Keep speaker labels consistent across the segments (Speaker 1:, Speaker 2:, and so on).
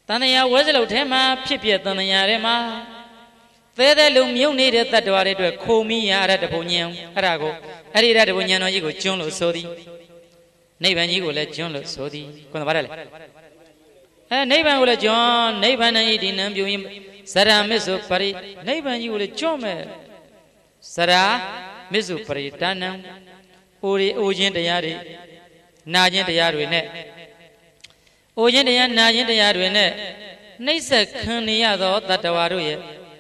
Speaker 1: Tanaya was a lotema, Pipia Tanayarema. There loom you needed that to a comi at the Ponium, Arago, Arida Poniano, you go John Sodi. Neighbor, you will let John Sodi, Conavarella. A neighbor will let John, neighbor, and eating and viewing Sarah Mizu Pari, neighbor, you will let John Sarah Mizu Pari, Tanam, Uri Ujin the Yari, Najin the Yarwine. Ujin the Najin the Yarwine, Nisa Kuniado that the Waruye.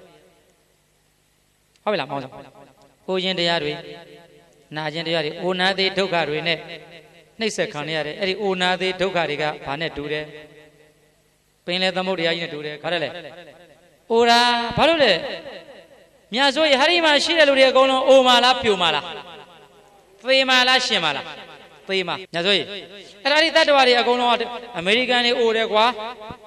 Speaker 1: How will I mount? Ujin the Yarwi, Najin the Yari, Una de Dogarwine, Nisa Kaniari, Eri Una de Dogariga, Panet Dure, Pine the Modia Dure, Carele. Ura, Palule, Miazoi, Harima, Shira Luria Gono, Omala, Pumala, Femala, Shemala, Fema, Nazoi. And I did that worry, I go on American Uregua,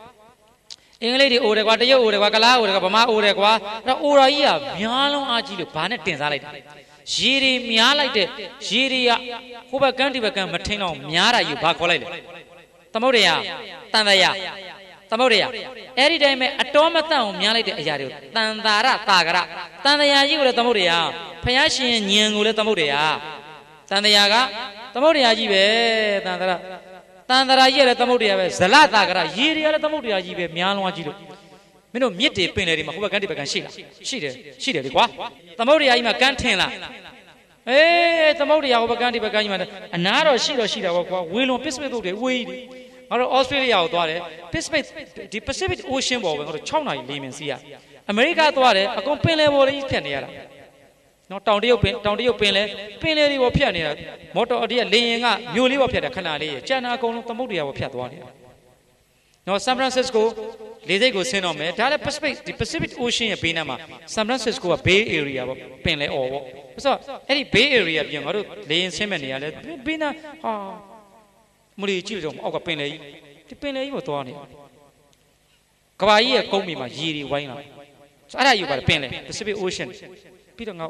Speaker 1: English Uregua, Uregua, Uregua, Uregua, Uraia, Miano Agilu, Panet Tinsalite. Shiri Mialite, Shiria, Huba Country became Matino, Miara, you Bacolite. Tamoria, Tandaya, Tamoria. Every day, Automata, Mialite Ajaru, Tandara, Tagara, Tandaya, you let Tamoria, Payashi and Yang let Tamoria, Tandayaga, Tamoria, Jive, Tandara, Tandara, Yere Tamoria, Salata, Yiria Tamoria, Jive, Miano Agilu. Mino Miti Pineri, Huba Country became she did it. Tamoria, I'm a cantina. Eh, Tamoria, Huba Country became another Shira, will piss with the weed. Australia, the Pacific Ocean War, or China, Lemon Sea. America, a company war is Pianera. Not Towndio Pinelli or Pianera. Motor dear laying up, you live up at the Canary, China, Tamoria or Piatuania. Now, San Francisco, they go Senome, the Pacific Ocean of Pinama, San Francisco, a Bay Area of Pinley or so any Bay Area of Young Lane Seminary, Bina. Muri children of a penny, the penny was torn. Kawaii, call me my Yiri wine. So I you by penny, Pacific Ocean. Peter now.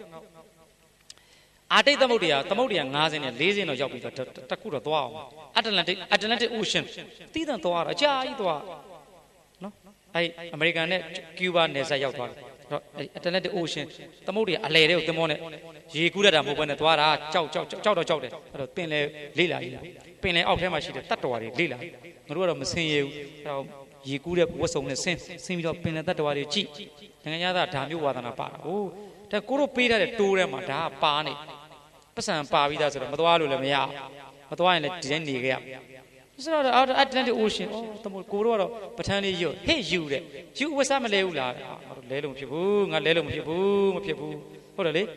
Speaker 1: I take Tamodia, Nazin, and lazy no job with the Takura Dwa, Atlantic Ocean, Titan Dwa, Jai Dwa. No, I American, Cuba, Nesa Atlantic Ocean, Tamodia, a lady of the morning. She could have moved at Dwara, Chow, Penny, Lila. Penny out here, she did Tatawari, Lila. Murder Messiah, ye could have was on the same, of Penny Tatawari cheap. And another time you were on a part. Oh, the Kuru Peter at Turamata, Pani. Person Pavidas of Matualu Lamia, Matuan at Jenny. It's not out Atlantic Ocean, oh, the Mukuro, Patani, you. Hey, you was a Leula, Lelum Pibu, a Lelum Pibu, what a lay.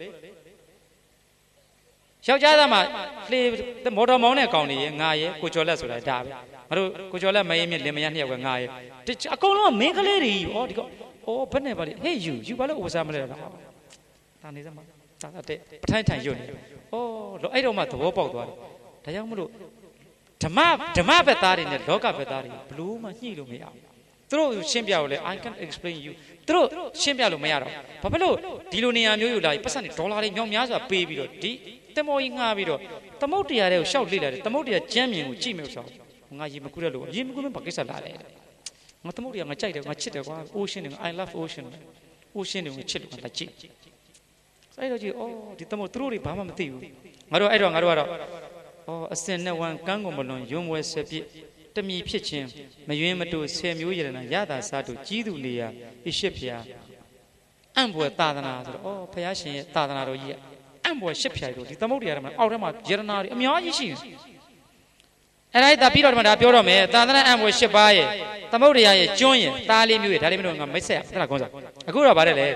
Speaker 1: Shajadama, the motor Mona County, Naya, Kuchola, so I die. Kuchola may mean Lemia when I. Did I call on make a lady or oh, Penny? Hey, you was a Malay. Time you. Oh, I don't matter what about the young Mulu. Tama Betari in the Loka Betari, Bloom and Hilumia. Through Shimbiale, I can explain you. Through Shimbialo Mayaro. Papalo, Dilunia knew like Pasani, Dolari, Young Yaza, baby. The more in Avido, the Motia shout leader, the Motia jamming with Jimmy. Najimakuro, Jim Gulum Pakistan. Not the Motia, my child, my chitter, ocean, I love ocean, ocean with children like cheap. So I told you, oh, the Tomo truly, Pama Matiu. I don't, oh, a sin no one Gangomalon, young was a bit. To me, pitching, my Yamato, Samuel and Yada Sato, Gidulia, Ishipia. Ambo Tadana, oh, Payashi, Tadana, Ambo Shipia, the Tamodia, Aurama, Geronari, Miaji. And I the Peter Madapurome, Tadana Ambo Shipai, Tamodia, join, Tali, Talimino, and myself, Dragoza. A good about it.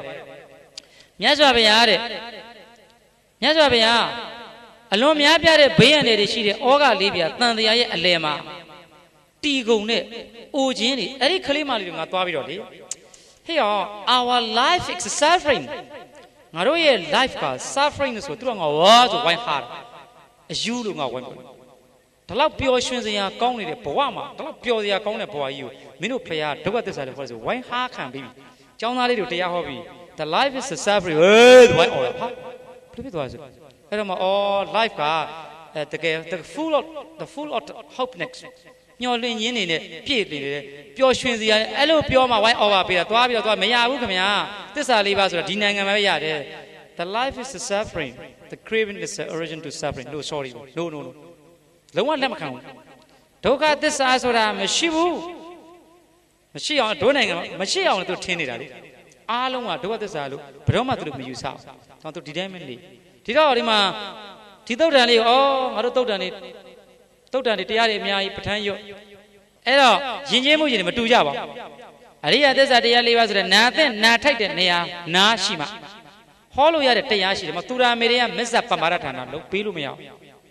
Speaker 1: Yazabia. Alone, Yabia, Bayan, she, Oga Libya, Tandia, Alema. Tigo net, Ojini, Eric Kalima, here our life is suffering. Maroya life cars, suffering is what through our words of white heart. As you look at one. The love pure oceans in your county, the Poama, the love pure the account for you. Minu player, do what this was a white heart can be. John Ali to Yahobi. The life is a suffering. White or all life car. The full of hope next. ညှော်လွင်ရင်းနေနဲ့ပြည့်နေတယ်ပျော်ရွှင်စရာအဲ့လိုပြောမှဝိုင်း over ပေးတာသွားပြီးတော့မရဘူးခင်ဗျာသစ္စာလေးပါဆိုတာဒီနိုင်ငံမှာပဲရတယ် The life is the suffering the craving is the origin to suffering no sorry no လုံးဝလက်မခံဘူးဒုက္ခသစ္စာဆိုတာမရှိဘူးမရှိအောင်ဒုနိုင်ငံမှာမရှိအောင်သူထင်းနေတာလေအားလုံးကဒုက္ခသစ္စာလို့ဘယ်တော့မှသူတို့မယူဆအောင်တော့သူဒီတိုင်းပဲနေဒီတော့ဒီမှာဒီသုတ်တန်လေးဩငါတို့သုတ်တန်လေးတရားတွေအများကြီးပဋ္ဌာန်းရွတ်အဲ့တော့ယဉ်ကျေးမှုကြီးတွေမတူကြပါဘူးအရိယသစ္စာတရား၄ပါးဆိုတဲ့နာသင့်နာထိုက်တဲ့နေရာနာရှိမှဟောလို့ရတဲ့တရားရှိတယ်မသူရာမေတွေကမစ္ဆပမာရဌာနလို့ပေးလို့မရဘူး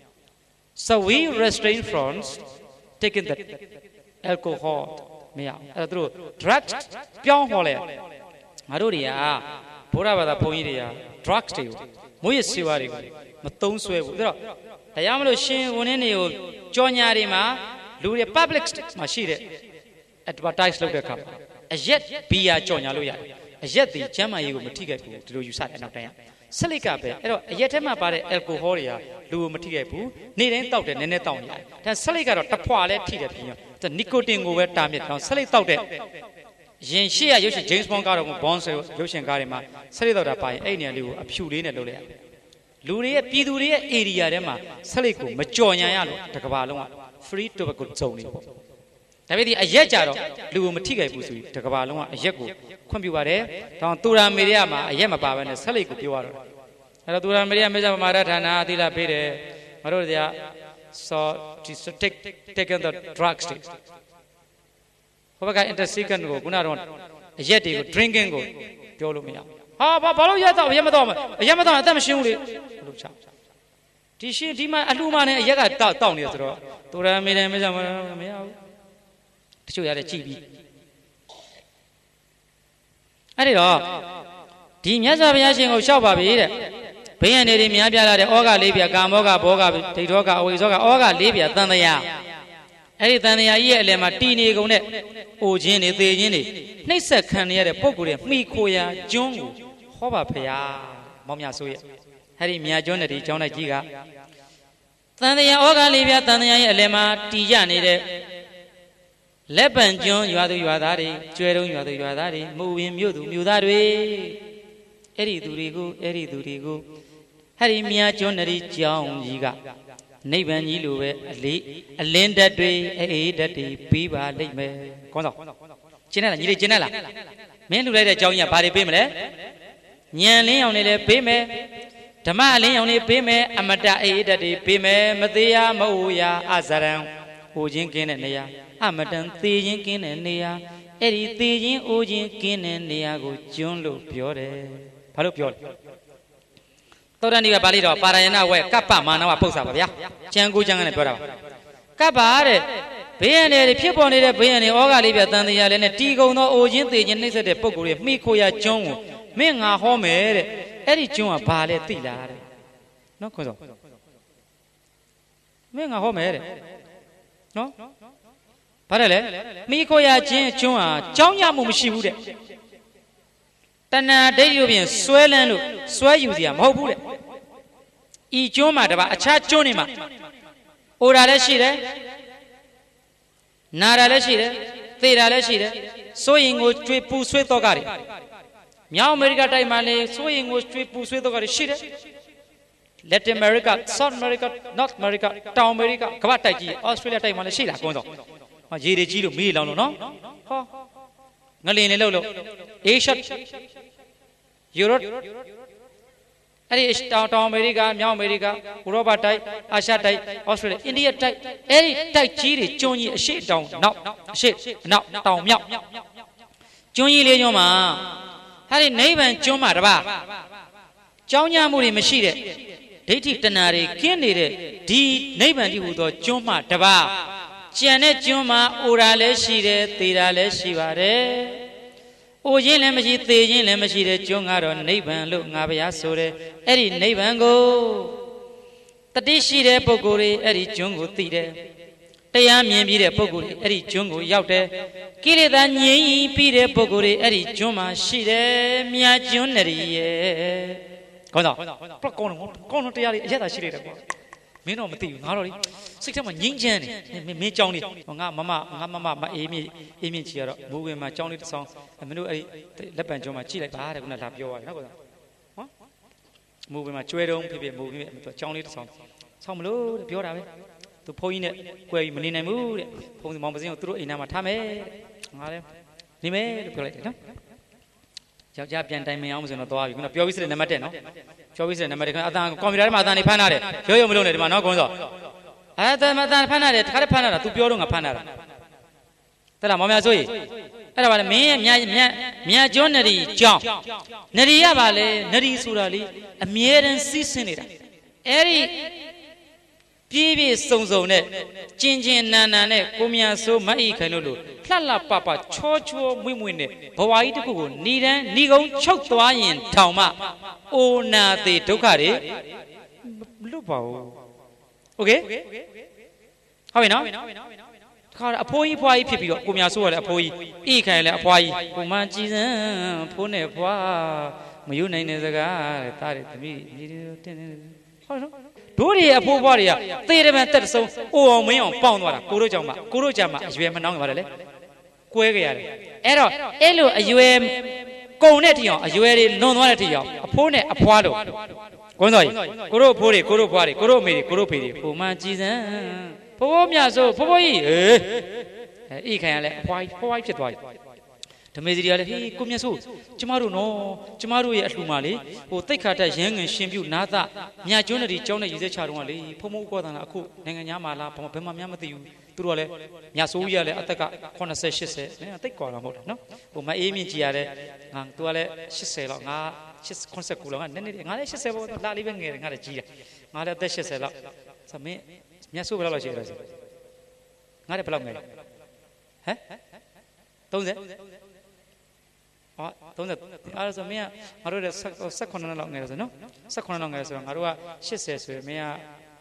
Speaker 1: so we restrain from taking the alcohol မရဘူးအဲ့တော့သူတို့ drugs ပြောင်းဟောလဲငါတို့တွေကဘုရားဘာသာဘုန်းကြီးတွေက drugs တွေကိုမွေးရစေဝါတွေကိုမသုံးဆွဲဘူးအဲ့တော့တရားမလို့ရှင်ဝန်င်းတွေကိုကြောညာတွေမှာလူတွေ public မှာရှိတဲ့ advertise လုပ်တဲ့အခါအရက်ဘီယာကြောညာလို့ရတယ်အရက်ဒီကျမ်းမာရေးကိုမထိခိုက်ဘူးဒီလိုယူဆတယ်နောက်တိုင်းဆက်လစ်ကပဲအဲ့တော့အရက်ထဲမှာပါတဲ့ alcohol တွေကလူကိုမထိခိုက်ဘူးနေ့တိုင်းတောက်တယ်နည်းနည်းတောက်နေရတယ်ဒါဆက်လစ်ကတော့တဖွာလဲထိတယ်ပြီးတော့ nicotine ကိုပဲတားမြစ်တော့ဆက်လစ်တောက်တဲ့ရင်ရှိရရုပ်ရှင် James Bond ကတော့ Bond ဆိုရုပ်ရှင်ကားတွေမှာဆက်လစ်တောက်တာပါရင်အဲ့နေရာလေးကိုအဖြူလေးနဲ့လုပ်လိုက်ရတယ်လူတွေရဲ့ပြည်သူတွေရဲ့ area ထဲမှာဆက်လစ်ကိုမကြော်ညာရလို့တကဘာလုံးက free tobacco zone နေပေါ့ဒါပေမဲ့ဒီအရက်ကြတော့လူကိုမထိခိုက်ဘူးဆိုပြီးတကဘာလုံးကအရက်ကိုခွင့်ပြုပါတယ်တောင်သူရာမေရိယမှာအရက်မပါဘဲနဲ့ဆက်လစ်ကိုပြောရတော့အဲ့တော့သူရာမေရိယမေဇပမာရဌာနအသီလပေးတယ်မတို့တွေက so taken the drugs ဟိုဘက်က intersecond ကိုခုနကတော့အရက်တွေကို drinking ကိုပြောလို့မရဘူးဟာဘာလို့ရက်တော့အရက်မတော့အသက်မရှင်းဘူးလေလို့ချဒီရှင်းဒီမှာအလှမနဲ့အရက်ကတောက်နေဆိုတော့သူရာမေရိယမေဇပမာရမရဘူးတချို့ရတယ်ကြည့်ပြီးအဲ့ဒီတော့ဒီမြတ်စွာဘုရားရှင်ကိုလျှောက်ပါပြီတဲ့ဘိယံနေတွေများပြလာတဲ့ဩဃ၄ပြကာမောဃဘောဃဒိဋ္ဌောဃအဝိဇောဃဩဃ၄ပြတန်တရားအဲ့ဒီတန်တရားကြီးရဲ့အလယ်မှာတီနေကုန်တဲ့အိုခြင်းတွေသေခြင်းတွေနှိမ့်ဆက်ခံရတဲ့ပုံကိုယ်တွေမှီခိုရာကျွန်းကိုဟောပါဘုရားမောင်မြဆိုရဲ့အဲ့ဒီမြတ်ကျွန်းတဲ့ဒီကျောင်းတိုက်ကြီးကတန်တရားဩဃ၄ပြတန်တရားရဲ့အလယ်မှာတီကြနေတဲ့လက်ပံကျွန်းရွာသူရွာသားတွေကျွဲတုံးရွာသူရွာသားတွေမူဝင်မြို့သူမြို့သားတွေအဲ့ဒီသူတွေကိုအဲ့ဒီမြာကျွန်းနရီကြောင်းကြီးကနိဗ္ဗာန်ကြီးလိုပဲအလင်းဓာတ်တွေအေးဓာတ်တွေပြီးပါလိမ့်မယ်ကောင်းတော့ကျင်းရလားညီလေးကျင်းရလားမင်းလှူလိုက်တဲ့ကြောင်းကြီးကဘာတွေပေးမလဲညံလင်းအောင်တွေလည်းပေးမယ်ဓမ္မအလင်းအောင်တွေပေးမယ်အမတအေးဓာတ်တွေပေးမယ်မသေးရမဟုတ်ရအဇရံဟိုချင်းကင်းတဲ့နေရာအမတန်သေခြင်းကင်းတဲ့နေရာအဲ့ဒီသေခြင်းအိုးခြင်းကင်းတဲ့နေရာကိုကျွန်းလို့ပြောတယ်ဘာလို့ပြောလဲသောတန်ဒီကပါဠိတော်ပါရယနာဝဲကပ္ပမာနဝပု္ပ္ပာပါဗျာကျန်ကိုကျန်ကနေပြောတာပါကပ္ပတဲ့ဘေးရန်တွေဖြစ်ပေါ်နေတဲ့ဘေးရန်တွေဩဃလေးပြတန်တရားလေးနဲ့တီကုံသောအိုခြင်းသေခြင်းနှိမ့်ဆက်တဲ့ပုဂ္ဂိုလ်တွေမှီခိုရာကျွန်းကိုမင်းငါဟောမယ်တဲ့အဲ့ဒီကျွန်းကဘာလဲသိလားတဲ့နော်ခွန်းစောမင်းငါဟောမယ်တဲ့နော်ဘာလဲမိခိုရာချင်းကျွန်းဟာကြောင်းရမှုမရှိဘူးတဲ့တဏှာဒိဋ္ဌိတို့ဖြင့်ဆွဲလန်းလို့ဆွဲယူစရာမဟုတ်ဘူးတဲ့ဤကျွန်းမှာတပါအခြားကျွန်းတွေမှာအိုတာလည်းရှိတယ်နာတာလည်းရှိတယ်သေတာလည်းရှိတယ်စိုးရင်ကိုကျွေးပူဆွေးတော့ကြတယ်မြောက်အမေရိကတိုက်မှာလည်းစိုးရင်ကိုကျွေးပူဆွေးတော့ကြတယ်ရှိတယ်Latin America South America North America တောင်အမေရိကကမ္ဘာတိုက်ကြီး Australia တိုက်မှာလည်းရှိတာကွန်းတော့ရေတွေကြီးလို့မေးလောင်လို့နော်ဟောငလင်လေးလို့ Asia Europe အဲ့ဒီတောင်အမေရိကမြောက်အမေရိကဥရောပတိုက်အာရှတိုက် Australia India တိုက်အဲ့ဒီတိုက်ကြီးတွေကျွန်းကြီးအရှိတောင်နောက်အရှိနောက်တောင်မြောက်ကျွန်းကြီးလေးကျွန်းမှာအဲ့ဒီနိဗ္ဗာန်ကျွန်းမှာတပါကြောင်းညမှုတွေမရှိတဲ့ဒိဋ္ဌိတဏှာတွေကင်းနေတဲ့ဒီနိဗ္ဗာန်တည်းဟူသောကျွန်းမှတပါကျန်တဲ့ကျွန်းမှာအိုတာလည်းရှိတယ်သေတာလည်းရှိပါတယ်အိုခြင်းလည်းမရှိသေခြင်းလည်းမရှိတဲ့ကျွန်းကတော့နိဗ္ဗာန်လို့ငါဘုရားဆိုတယ်အဲ့ဒီနိဗ္ဗာန်ကိုတတိရှိတဲ့ပုဂ္ဂိုလ်တွေအဲ့ဒီကျွန်းကိုသိတယ်တရားမြင်ပြီးတဲ့ပုဂ္ဂိုလ်တွေအဲ့ဒီကျွန်းကိုရောက်တယ်ကိလေသာငြိမ်းပြီးတဲ့ပုဂ္ဂိုလ်တွေအဲ့ဒီကျွန်းမှာရှိတယ်မြတ်ကျွန်းနရီရဲ့ကောင်းတော့ကောင်းတရားတွေအရသာရှိလိုက်တယ်ကွာမင်းတော့မသိဘူးငါတော့လေစိတ်ထဲမှာငြိမ်းချမ်းနေမင်းကြောင်းလေးငါမမအေးမြင့်ချီကတော့မူဝင်မှာကြောင်းလေးတစ်ဆောင်မင်းတို့အဲ့ဒီလက်ပံကျော်မှာကြည့်လိုက်ပါတဲ့ခုနလာပြောရတယ်နော်ကွာဟောမူဝင်မှာကျွဲတုံးဖြစ်မူဝင်မှာကြောင်းလေးတစ်ဆောင်ဆောင်းမလို့တဲ့ပြောတာပဲသူဖုန်းကြီးနဲ့ကွယ်ပြီးမနေနိုင်ဘူးတဲ့ဖုန်းမောင်ပစင်းကိုသူတို့အိမ်ထဲမှာထားမယ်ငါလည်းနေမယ်လို့ပြောလိုက်တယ်နော်ယောက်ျားပြန်တိုင်မင်အောင်ဆိုတော့သွားပြီခုနပြောပြီးစတဲ့နံပါတ်1နော်ပြောပြီးစတဲ့နံပါတ်1ခဏအတန်ကွန်ပျူတာထဲမှာအတန်နေဖမ်းထားတယ်ရုံမလို့နေဒီမှာနော်ကွန်းစောအတန်ဖမ်းထားတယ်တခါတည်းဖမ်းထားတာ तू ပြောတော့ငါဖမ်းထားတာတဲ့လားမောင်မြဆိုရင်အဲ့ဒါပါလေမင်းရဲ့မြတ်ကျွန်းနရီကြောင်းနရီရပါလေနရီဆိုတာလေအမြဲတမ်းစီးဆင်းနေတာအဲ့ဒီပြည့်စုံနဲ့ကျင်နန်နဲ့ကိုမြဆိုးမအိခိုင်လို့လှပချောမွေ့နဲ့ဘဝကြီးတစ်ခုကိုဏကုံချုပ်သွားရင်ထောင်မအိုနာသေးဒုက္ခတွေမလွတ်ပါဘူးโอเคဟုတ်ပြီနော်ခါအဖိုးကြီးဖွားကြီးဖြစ်ပြီးတော့ကိုမြဆိုးရလဲအဖိုးကြီးအိခိုင်လဲအဖွားကြီးကိုမကြည်စမ်းဖိုးနဲ့ဖွားမယူနိုင်တဲ့စကားတဲ့တားတယ်သမီးမြေတွေတင်းနေဟုတ်နော်တို့တွေအဖိုးဖွားတွေကသေတယ်မဲ့တက်တဆုံးအိုအောင်မင်းအောင်ပေါင်းသွားတာကိုတို့ကြောင့်မှကိုတို့ကြမှာအရွယ်မနှောင်းကြပါလေကွဲကြရတယ်အဲ့တော့အဲ့လိုအရွယ်ကုံတဲ့ထီအောင်အရွယ်တွေလွန်သွားတဲ့ထီအောင်အဖိုးနဲ့အဖွားလို့ကွန်းစော်ကြီးကိုတို့အဖိုးတွေကိုတို့ဖွားတွေကိုတို့အမေတွေကိုတို့ဖေတွေပုံမှန်ကြည်စမ်းဖိုးမြဆိုဖိုးကြီးအေးခိုင်ရလဲအဖွားကြီးဖြစ်သွားပြီဓမေစီတွေကလည်းဟေးကိုမြတ်ဆိုကျမတို့နော်ကျမတို့ရဲ့အလှူမှာလေဟိုတိတ်ခါတက်ရဟန်းငင်ရှင်ပြုနာသမြတ်ကျွန်းတွေကျောင်းနဲ့ရေစက်ချတုံးကလေဖုံမုံကောတာလားအခုနိုင်ငံသားမှာလားဘယ်မှာများမသိဘူးသူတို့ကလည်းမြတ်ဆိုးကြီးကလည်းအသက်က80 80နည်းတိတ်ကွာလာမဟုတ်လားနော်ဟိုမအေးမြင့်ကြီးရတယ်ငါသူကလည်း80လောက်ငါ89လောက်ငါနည်းနည်းငါလည်း80ပေါ့လာလေးပဲငယ်တယ်ငါလည်းကြီးတယ်ငါလည်းအသက်80လောက်ဆိုမင်းမြတ်ဆိုးဘယ်လောက်ရှိလဲဆိုငါလည်းဘယ်လောက်ငယ်လဲဟမ်30ဟာ30အဲ့ဆိုမင်းကငါတို့လည်း18လောက်ငယ်တယ်ဆိုနော်18လောက်ငယ်ဆိုတော့ငါတို့က80ဆိုရင်မင်းက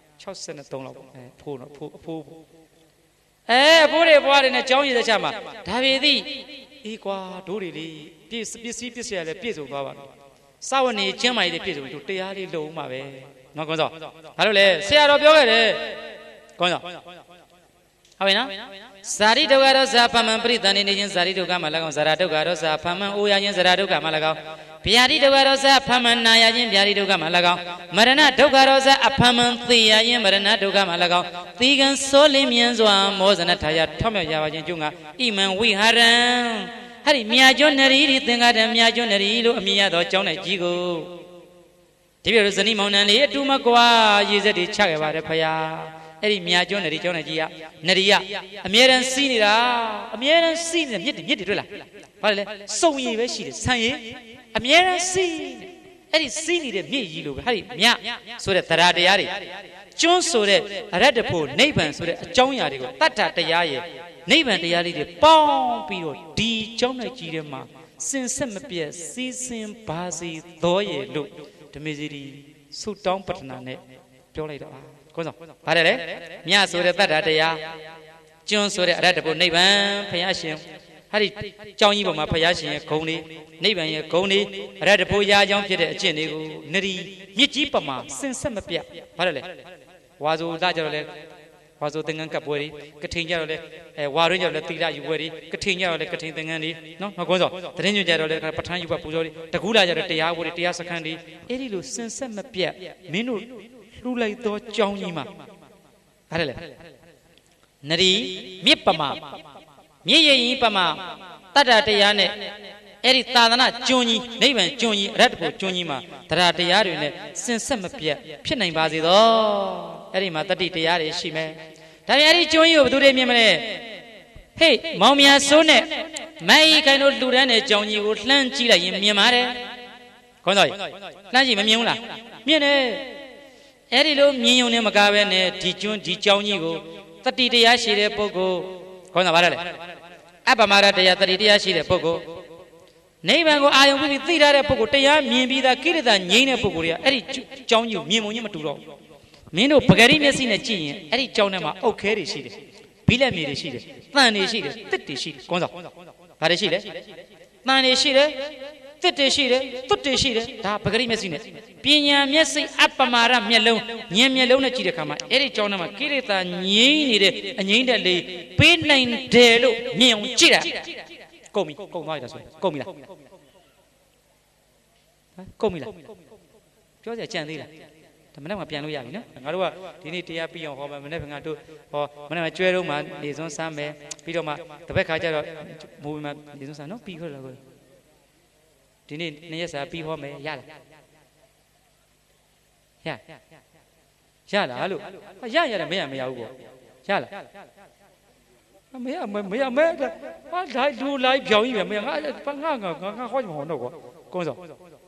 Speaker 1: 63လောက်ဖိုးတော့ဖိုးအဖိုးဖိုးတွေဘွားတွေနဲ့ကြောင်းရည်တဲ့ချက်မှာဒါပေသည်အေးကွာတို့တွေလေပစ္စည်းရလည်းပြည့်စုံသွားပါပြီစာဝနေကျင်းမာရေးတွေပြည့်စုံတို့တရားလေးလုံမှာပဲနော်ကွန်းစောဘာလို့လဲဆရာတော်ပြောခဲ့တယ်ကွန်းစောဟုတ်ပြီနော်ဇာတိဒုက္ခရောဇာဖမံပရိသန္တိနေခြင်းဇာတိဒုက္ခမှာ၎င်းဇာရဒုက္ခရောဇာဖမံအိုရခြင်းဇာရဒုက္ခမှာ၎င်းဗျာတိဒုက္ခရောဇာဖမံနာရခြင်းဗျာတိဒုက္ခမှာ၎င်းမရဏဒုက္ခရောဇာအဖမံသေရခြင်းမရဏဒုက္ခမှာ၎င်းသီကံစိုးလင်းမြန်းစွာမောဇနထာယထောက်မြောက်ရပါခြင်းကျုံကဣမံဝိဟာရံဟဲ့ဒီမြာကျွန်းနရီသင်္ကာတံမြာကျွန်းနရီလို့အမည်ရသောကျောင်း၌ကြီးကိုဒီပြည့်ဇနီးမောင်နှံလေးအတူမကွာရေစက်တွေချခဲ့ပါတယ်ဖယားအဲ့ဒီမြာကျွန်းနရီကျောင်း၌ကြီးကနရီကအမြဲတမ်းစီးနေတာအမြဲတမ်းစီးနေမြစ်တွေတွေ့လားဘာလဲစုံရည်ပဲရှိတယ်ဆန်ရည်အမြဲတမ်းစီးနေအဲ့ဒီစီးနေတဲ့မြစ်ကြီးလိုပဲဟာဒီမြဆိုတဲ့တရားတွေကျွန်းဆိုတဲ့အရတ္တဖို့နိဗ္ဗာန်ဆိုတဲ့အကြောင်းအရာတွေကိုတတ္ထတရားရဲ့နိဗ္ဗာန်တရားလေးတွေပေါင်းပြီးတော့ဒီကျောင်း၌ကြီးထဲမှာစင်ဆက်မပြတ်စီးစင်ပါစေသောရဲ့လို့ဓမေစီရီဆုတောင်းပတ္ထနာနဲ့ပြောလိုက်တော့ကွန်းဆောင်ဗါတယ်လေမြဆိုတဲ့တတ္ထတရားကျွန်းဆိုတဲ့အရတ္တဖို့နိဗ္ဗာန်ဘုရားရှင်ဟာဒီကျောင်းကြီးပေါ်မှာဘုရားရှင်ရဲ့ဂုဏ်လေးနိဗ္ဗာန်ရဲ့ဂုဏ်လေးအရတ္တဖို့ရာကြောင်းဖြစ်တဲ့အကျင့်တွေကိုနရီမြစ်ကြီးပမာစင်ဆက်မပြတ်ဗါတယ်လေဝါဆိုလာကြတော့လေဝါဆိုသင်္ကန်းကပ်ပွဲတွေကထိန်ကြတော့လေဝါရင်းကြတော့လေသီလယူပွဲတွေကထိန်ကြတော့လေကထိန်သင်္ကန်းတွေနော်ငါကွန်းစောတရင်ညွန့်ကြတော့လေပဋ္ဌာန်းယူပွဲပူဇော်တွေတကူးလာကြတော့တရားပွဲတွေတရားစခန်းတွေအဲ့ဒီလိုစင်ဆက်မပြတ်မင်းတို့လှူလိုက်သောကြောင်းကြီးမှာဗါတယ်လေနရီမြစ်ပမာမြစ်ရည်ပမာတတ္တတရားနဲ့အဲ့ဒီသာသနာကျွန်းကြီးနိဗ္ဗာန်ကျွန်းကြီးအရတ္တဖို့ကျွန်းကြီးမှာတရားတရားတွေနဲ့စင်ဆက်မပြတ်ဖြစ်နိုင်ပါစေသောအဲ့ဒီမှာတတိတရားတွေရှိမယ်ဒါပြန်အဲ့ဒီကျွန်းကြီးကိုဘယ်သူတွေမြင်မလဲဟေးမောင်မြတ်ဆိုးနဲ့မိုင်းခိုင်တို့လူတန်းတဲ့ကြောင်ကြီးကိုလှမ်းကြည့်လိုက်ရင်မြင်ပါတယ်ခွန်းတော်ကြီးလှမ်းကြည့်မမြင်ဘူးလားမြင်တယ်အဲ့ဒီလိုမြင်ုံနဲ့မကားပဲနဲ့ဒီကျွန်းဒီကြောင်ကြီးကိုတတိတရားရှိတဲ့ပုဂ္ဂိုလ်ခေါင်းသာပါတယ်လေအပမရတရားတတိတရားရှိတဲ့ပုဂ္ဂိုလ်နိဗ္ဗာန်ကိုအာရုံပြုပြီးသိထားတဲ့ပုဂ္ဂိုလ်တရားမြင်ပြီးသားကိရိတာငြိမ်းတဲ့ပုဂ္ဂိုလ်တွေကအဲ့ဒီကြောင်းကြီးကိုမြင်မုံချင်းမတူတော့မင်းတို့ပဂရိမျက်စိနဲ့ကြည့်ရင်အဲ့ဒီကြောင်းထဲမှာအုတ်ခဲတွေရှိတယ်ဘိလက်မြေတွေရှိတယ်တန်တွေရှိတယ်တစ်တွေရှိတယ်ကွန်းစောဘာတွေရှိလဲတန်တွေရှိတယ်တစ်တွေရှိတယ်သွတ်တွေရှိတယ်ဒါပဂရိမျက်စိနဲ့ Pinya Messi Apamara Melon, Yemelona Chidakama, Eric Jonama, Kirita, Nini, and Yindali, Pin Delo, Neon Chida. Comi, Comila. Comila. Georgia Chandila. The Manama Piano Yavina, and Arua, Dinity Pion, or Manavanga, or Manamachuero man, is on some Pidoma, the Becca movement is on no people. Dini Nesa Piho me Yala. Yeah. Yala, hello. Yaya, me, Yala. What I do like Joey, Panga, goes on.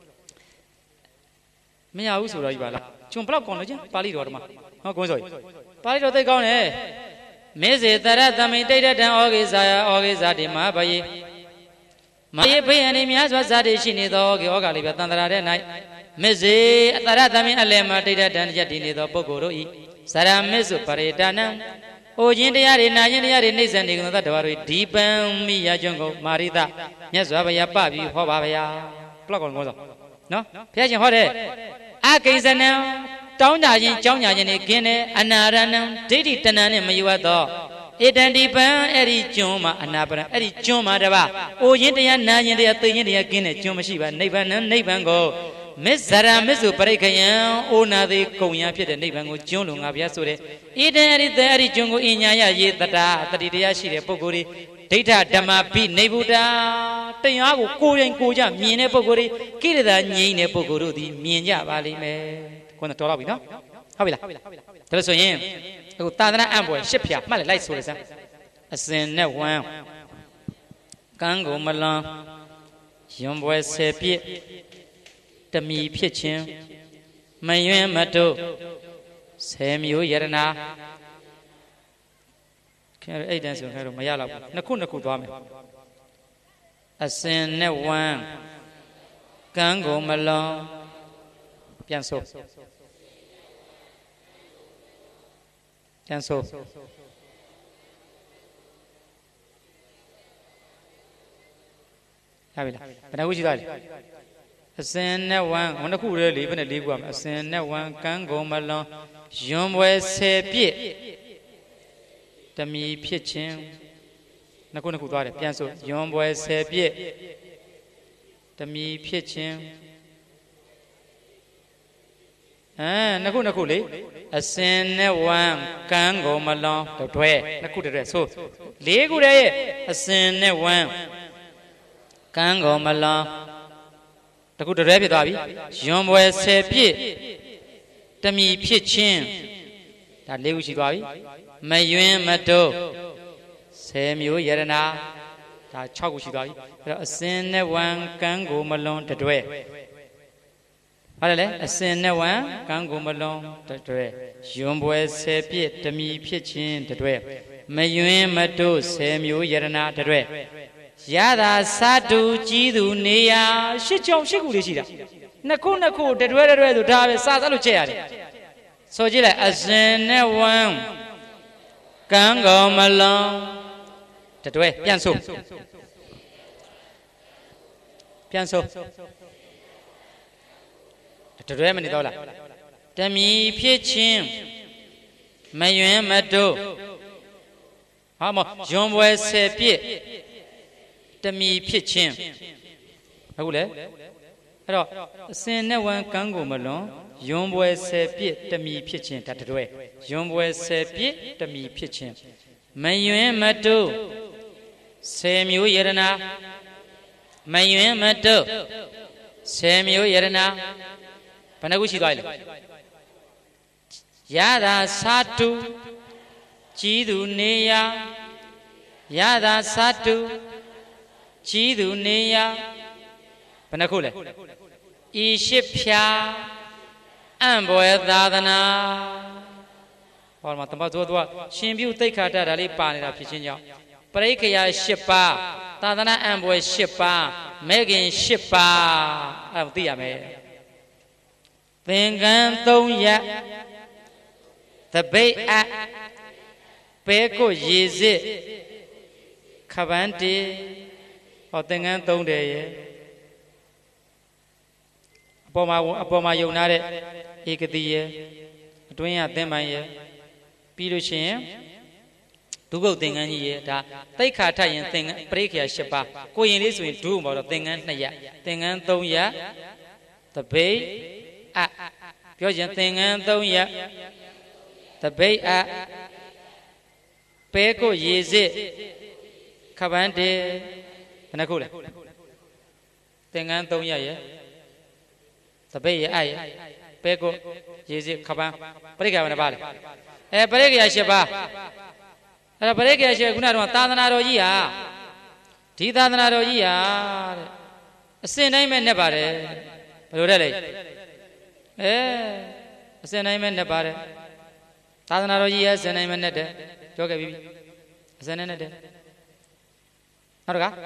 Speaker 1: Me, I also like Bala. Chumpla College, Palidorma. How goes on? Palido they gone, eh? Mrs. Tarata imitated an August Adima by my enemy as was that she need the Ogali, but another night. Mrs. Taratami Alema did a Danjatini the Bogoro, Sarah Mesu Paretana, O Jindiari, Najiniari, Nisan, the Dori, deepen me a jungle, Marita, yes, Rabaya Pabi, Hobaya, Plug on Mozo. No? Piajan Hode. Akizana, Townajin, Jonajin, Guinea, Anaran, Didi Tanan, Mayuado. It and deepen Eddie Joma, Anabra, Eddie Joma, O Jindia, Najan, the India Guinea, Joma Shiva, Navan, and Navango. Miss Sarah, Miss Uparekayan, Ona the Koya Pit and Navango, Junung of Yasure. It and the Jungo in Yaya, Yeta, the Diashi, Poguri, Data Dama, P. Nebuda, Tayago, Koyan Koja, Mine Poguri, Kirida, Nine Poguru, the Minya Valley, when the Torabina. Havila. Tell us again. Tadana Amboy, Shipya, Malay Susan. A sin no one. Gango Malan, young boy Sepi, the me pitching, my Mato, Samuel Yerana. Carry a dance of her Mayala, Nakuna Kudame. A sin no one. Gango Malan, Pianso. Cancel. But I wish you that. A sin no one, on a cool live in a league one, a sin no one can go malone. Jum was sepi. The me pitching. Nakuna Kudare, Pianso, Jum was sepi. The me pitching. Nakuna Kuli, a sin one can go malong the way. Nakuda so Lego a sin one can go malong. The good rabbit Davi, Jom was sepi, the me pitching. That Lewis Davi, my yuen mato, Samuel Yerana, that Chagushi Davi, a sin one can go malong the way. A sin no one can go along the way. Jumbo sepi, the me pitching the way. May you in Mato, Samuel Yerana the way. Yada Satu, Jidu, Nia, Shichom Shigurishida. Nakuna ko, the way to David Sasaluchari. So Jilla, a sin no one can go along the way. Pianso. Pianso. To remedy dollar. The me pitching. May you mato. How much John was sepi? The me pitching. Hole? Send no one can go along. John was sepi, the me pitching that way. John was sepi, the me pitching. May you mato. Samuel Yerana. May you mato. Samuel Yerana. Panagushi Doyle Yada Satu Chidu Nea Yada Satu Chidu Nea Panakule Ishipya Amboy Dadana or Matamazodwa Shimbu take her daddy panida Pichinia Parekaya Shipa Tadana Amboy Shipa Megan Shipa of the Ame. Pengan Tonya the Bay at Peko Yizi Cavanti or Tengan Tonde ပေါ်မှာယုံနာတဲ့ဧကတိရဲ့အတွင်းကသင်္မိုင်းရဲ့ပြီးလို့ရှိရင်ဒုက္ခသင်္ကန်းကြီးရဲ့ဒါတိတ်ခါထရင်သင်္ကန်းပရိက္ခယာ၈ပါးကိုရင်လေးဆိုရင်ဒုမှာတော့သင်္ကန်း2ရပ်သင်္ကန်း3ရပ်တပိတ်အပြောရင်သင်္ကန်း3ရပ်တပိတ်အပဲကိုရေစစ်ခပန်းတေဘယ်နှခုလဲသင်္ကန်း3ရပ်ရဲ့တပိတ်ရဲ့အရဲ့ပဲကိုရေစစ်ခပန်းပရိက္ခယာဘယ်နှပါလဲပရိက္ခယာ၈ပါးအဲ့ဒါပရိက္ခယာ၈ခုနကတော့သာသနာတော်ကြီးဟာဒီသာသနာတော်ကြီးဟာတဲ့အစဉ်တိုင်းပဲနဲ့ပါတယ်ဘယ်လိုလဲအစဉ်တိုင်းပဲနဲ့ပါတယ်သာသနာတော်ကြီးရဲ့အစဉ်တိုင်းပဲနဲ့တယ်ပြောခဲ့ပြီအစဉ်နဲ့တယ်နောက်တစ်ခါ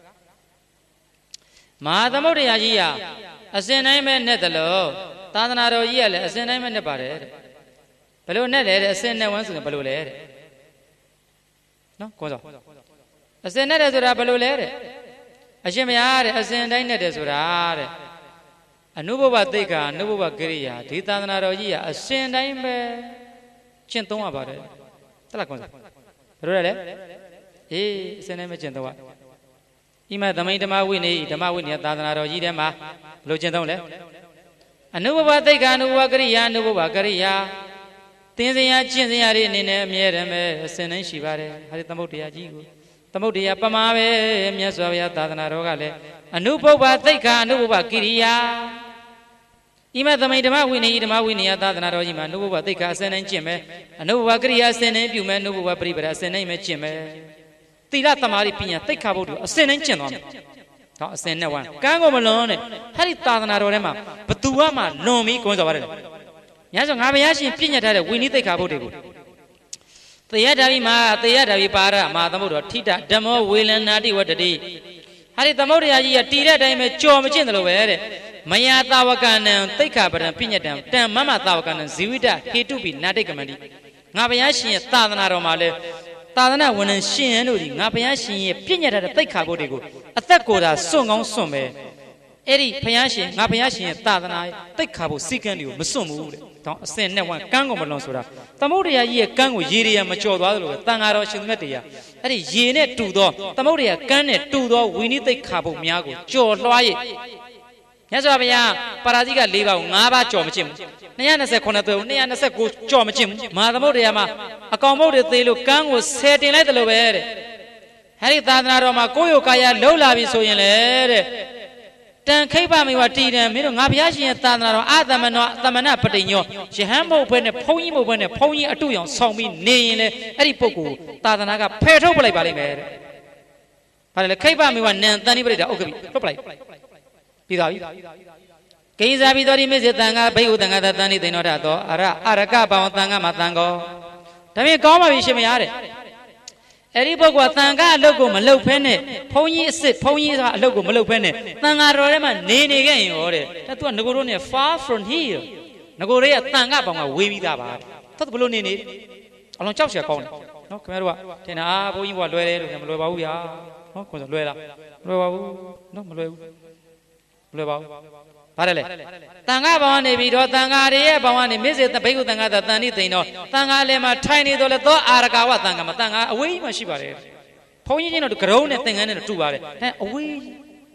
Speaker 1: မဟာသမုဒ္ဒရာကြီးဟာအစဉ်တိုင်းပဲနဲ့တယ်လို့သာသနာတော်ကြီးကလည်းအစဉ်တိုင်းပဲနဲ့ပါတယ်တဲ့ဘယ်လိုနဲ့လဲတဲ့အစဉ်နဲ့ဝမ်းဆိုရင်ဘယ်လိုလဲတဲ့နော်ကိုစောအစဉ်နဲ့တယ်ဆိုတာဘယ်လိုလဲတဲ့အရှင်ဘုရားတဲ့အစဉ်တိုင်းနဲ့တယ်ဆိုတာတဲ့အနုဘဝသိက္ခာအနုဘဝကိရိယာဒီသာသနာတော်ကြီးကအစဉ်တိုင်းပဲကျင့်သုံးရပါတယ်တလားကိုစောဘယ်လိုလဲအေးအစဉ်တိုင်းပဲကျင့်သုံးရဣမသမိန်ဓမ္မဝိနည်းဓမ္မဝိနည်းသာသနာတော်ကြီးထဲမှာဘယ်လိုကျင့်သုံးလဲအနုဘဝသိက္ခာအနုဘဝကိရိယာအနုဘဝကိရိယာသင်္စရာကျင့်စရာတွေအနေနဲ့အမြဲတမ်းပဲအစဉ်တိုင်းရှိပါတယ်ဟာဒီသမုဒ္ဒရာကြီးကိုသမုဒ္ဒရာပမာပဲမြတ်စွာဘုရားသာသနာတော်ကလည်းအနုဘဝသိက္ခာအနုဘဝကိရိယာဣမသမိန်ဓမ္မဝိနည်းဓမ္မဝိနည်းသာသနာတော်ကြီးမှာအနုဘဝသိက္ခာအစဉ်တိုင်းကျင့်မယ်အနုဘဝကိရိယာအစဉ်တိုင်းပြုမယ်အနုဘဝပရိပဒအစဉ်တိုင်းပဲကျင့်မယ်သီလသမာဓိပညာသိက္ခာဘုဒ္ဓအစဉ်တိုင်းကျင့်သွားမယ်ဟောအစဉ်နဲ့ဝမ်းကန်းကိုမလွန်နဲ့ဟာဒီသာသနာတော်ထဲမှာဘသူမှလွန်ပြီးကိုယ်ဆိုပါတယ်ညဆိုငါဘုရားရှင်ပြည့်ညတ်ထားတဲ့ဝိနည်းသိက္ခာဘုဒ္ဓကိုသေယဓာဝိမှာသေယဓာဝိပါရမဟာသမုဒ္ဒရာထိတဓမ္မောဝေလနာတိဝတ္တိဟာဒီသမုဒ္ဒရာကြီးကတည်တဲ့အတိုင်းပဲကြော်မကျင့်တယ်လို့ပဲတဲ့မယာတာဝကနံသိက္ခာပဒံပြည့်ညတ်တံတံမမတာဝကနံဇီဝိတဟေတုပိနာတိကမန္တိငါဘုရားရှင်ရဲ့သာသနာတော်မှာလဲသာသနာဝန်ထမ်းရှင်ရန်တို့ဒီငါဘုရားရှင်ရဲ့ပြည့်ညတ်ထားတဲ့သိက္ခာဘုဒ္ဓကိုအသက်ကိုယ်သာစွန့်ကောင်းစွန့်ပဲအဲ့ဒီဘုရားရှင်ငါဘုရားရှင်ရဲ့သာသနာသိက္ခာဘုစီကံတွေကိုမစွန့်ဘူးတဲ့တောင်းအစင်နဲ့ဝမ်းကန်းကုန်မလွန်ဆိုတာသမုဒ္ဒရာကြီးရဲ့ကန်းကိုရေရမကြော်သွားသလိုပဲတန်ဃာတော်ရှင်မြတ်တရားအဲ့ဒီရေနဲ့တူသောသမုဒ္ဒရာကန်းနဲ့တူသောဝိနည်းသိက္ခာဘုများကိုကြော်လွှားရဲ့မြတ်စွာဘုရားပါရာဇိက၄ပါးကို၅ပါးကြော်မကျင့်ဘူး229သွဲ229ကြော်မကျင့်ဘူးမဟာသမုဒ္ဒရာမှာအကောင်မုတ်တွေသေးလို့ကန်းကိုဆယ်တင်လိုက်တယ်လို့ပဲတဲ့အဲ့ဒီသာသနာတော်မှာကိုယ်ရောကာယလှုပ်လာပြီဆိုရင်လေတဲ့တန်ခိပမေဝတည်တယ်မင်းတို့ငါဘုရားရှင်ရဲ့သာသနာတော်အာသမနောသမဏပတိညောယဟန်မဟုတ်ဘဲနဲ့ဘုန်းကြီးမဟုတ်ဘဲနဲ့ဘုန်းကြီးအတုရောင်ဆောင်ပြီးနေရင်လေအဲ့ဒီပုဂ္ဂိုလ်သာသနာကဖယ်ထုတ်ပလိုက်ပါလိမ့်မယ်တဲ့ဘာလဲခိပမေဝနံတန်နိပရိတာဥက္ကပိထုတ်ပလိုက်ပြီးသွားပြီကိဉ္စာပိတော်ဒီမေစေတန်ဃာဘိဟုတန်ဃာတန်နိသိဏောထသောအရကဘောင်တန်ဃာမှာတန်ကောဒါပြင်ကောင်းပါပြီရှင်မရတဲ့အဲ့ဒီပုဂ္ဂိုလ်ကတန်ခါအလုပ်ကိုမလုပ်ဖဲနဲ့ဘုန်းကြီးအစ်စ်ဘုန်းကြီးကအလုပ်ကိုမလုပ်ဖဲနဲ့တန်ခါတော်ထဲမှာနေခဲ့ရင်ရောတဲ့ဒါသူကငကိုတို့နဲ့ far from here ငကိုတွေကတန်ခါပေါင်ကဝေးပြီးသားပါတဲ့ဘလို့နေအလုံးကြောက်เสียကောင်းတယ်နော်ခင်ဗျားတို့ကထင်တာဘုန်းကြီးကလွယ်တယ်လို့မလွယ်ပါဘူးဗျာနော်ကိုယ်ဆိုလွယ်လားမလွယ်ပါဘူးနော်မလွယ်ဘူးမလွယ်ပါဘူးပါတယ်လေတန်ခါဘောင်ကနေပြီးတော့တန်ခါတွေရဲ့ဘောင်ကနေမစ္စေဘိက္ခုတန်ခါတန်နိသိဏောတန်ခါလည်းမှာထိုင်နေတော့လေသောအာရကဝတန်ခါမှာတန်ခါအဝေးမှရှိပါတယ်ဘုန်းကြီးချင်းတို့ကရုံးနဲ့သင်္ကန်းနဲ့တူပါတယ်ဟဲ့အဝေး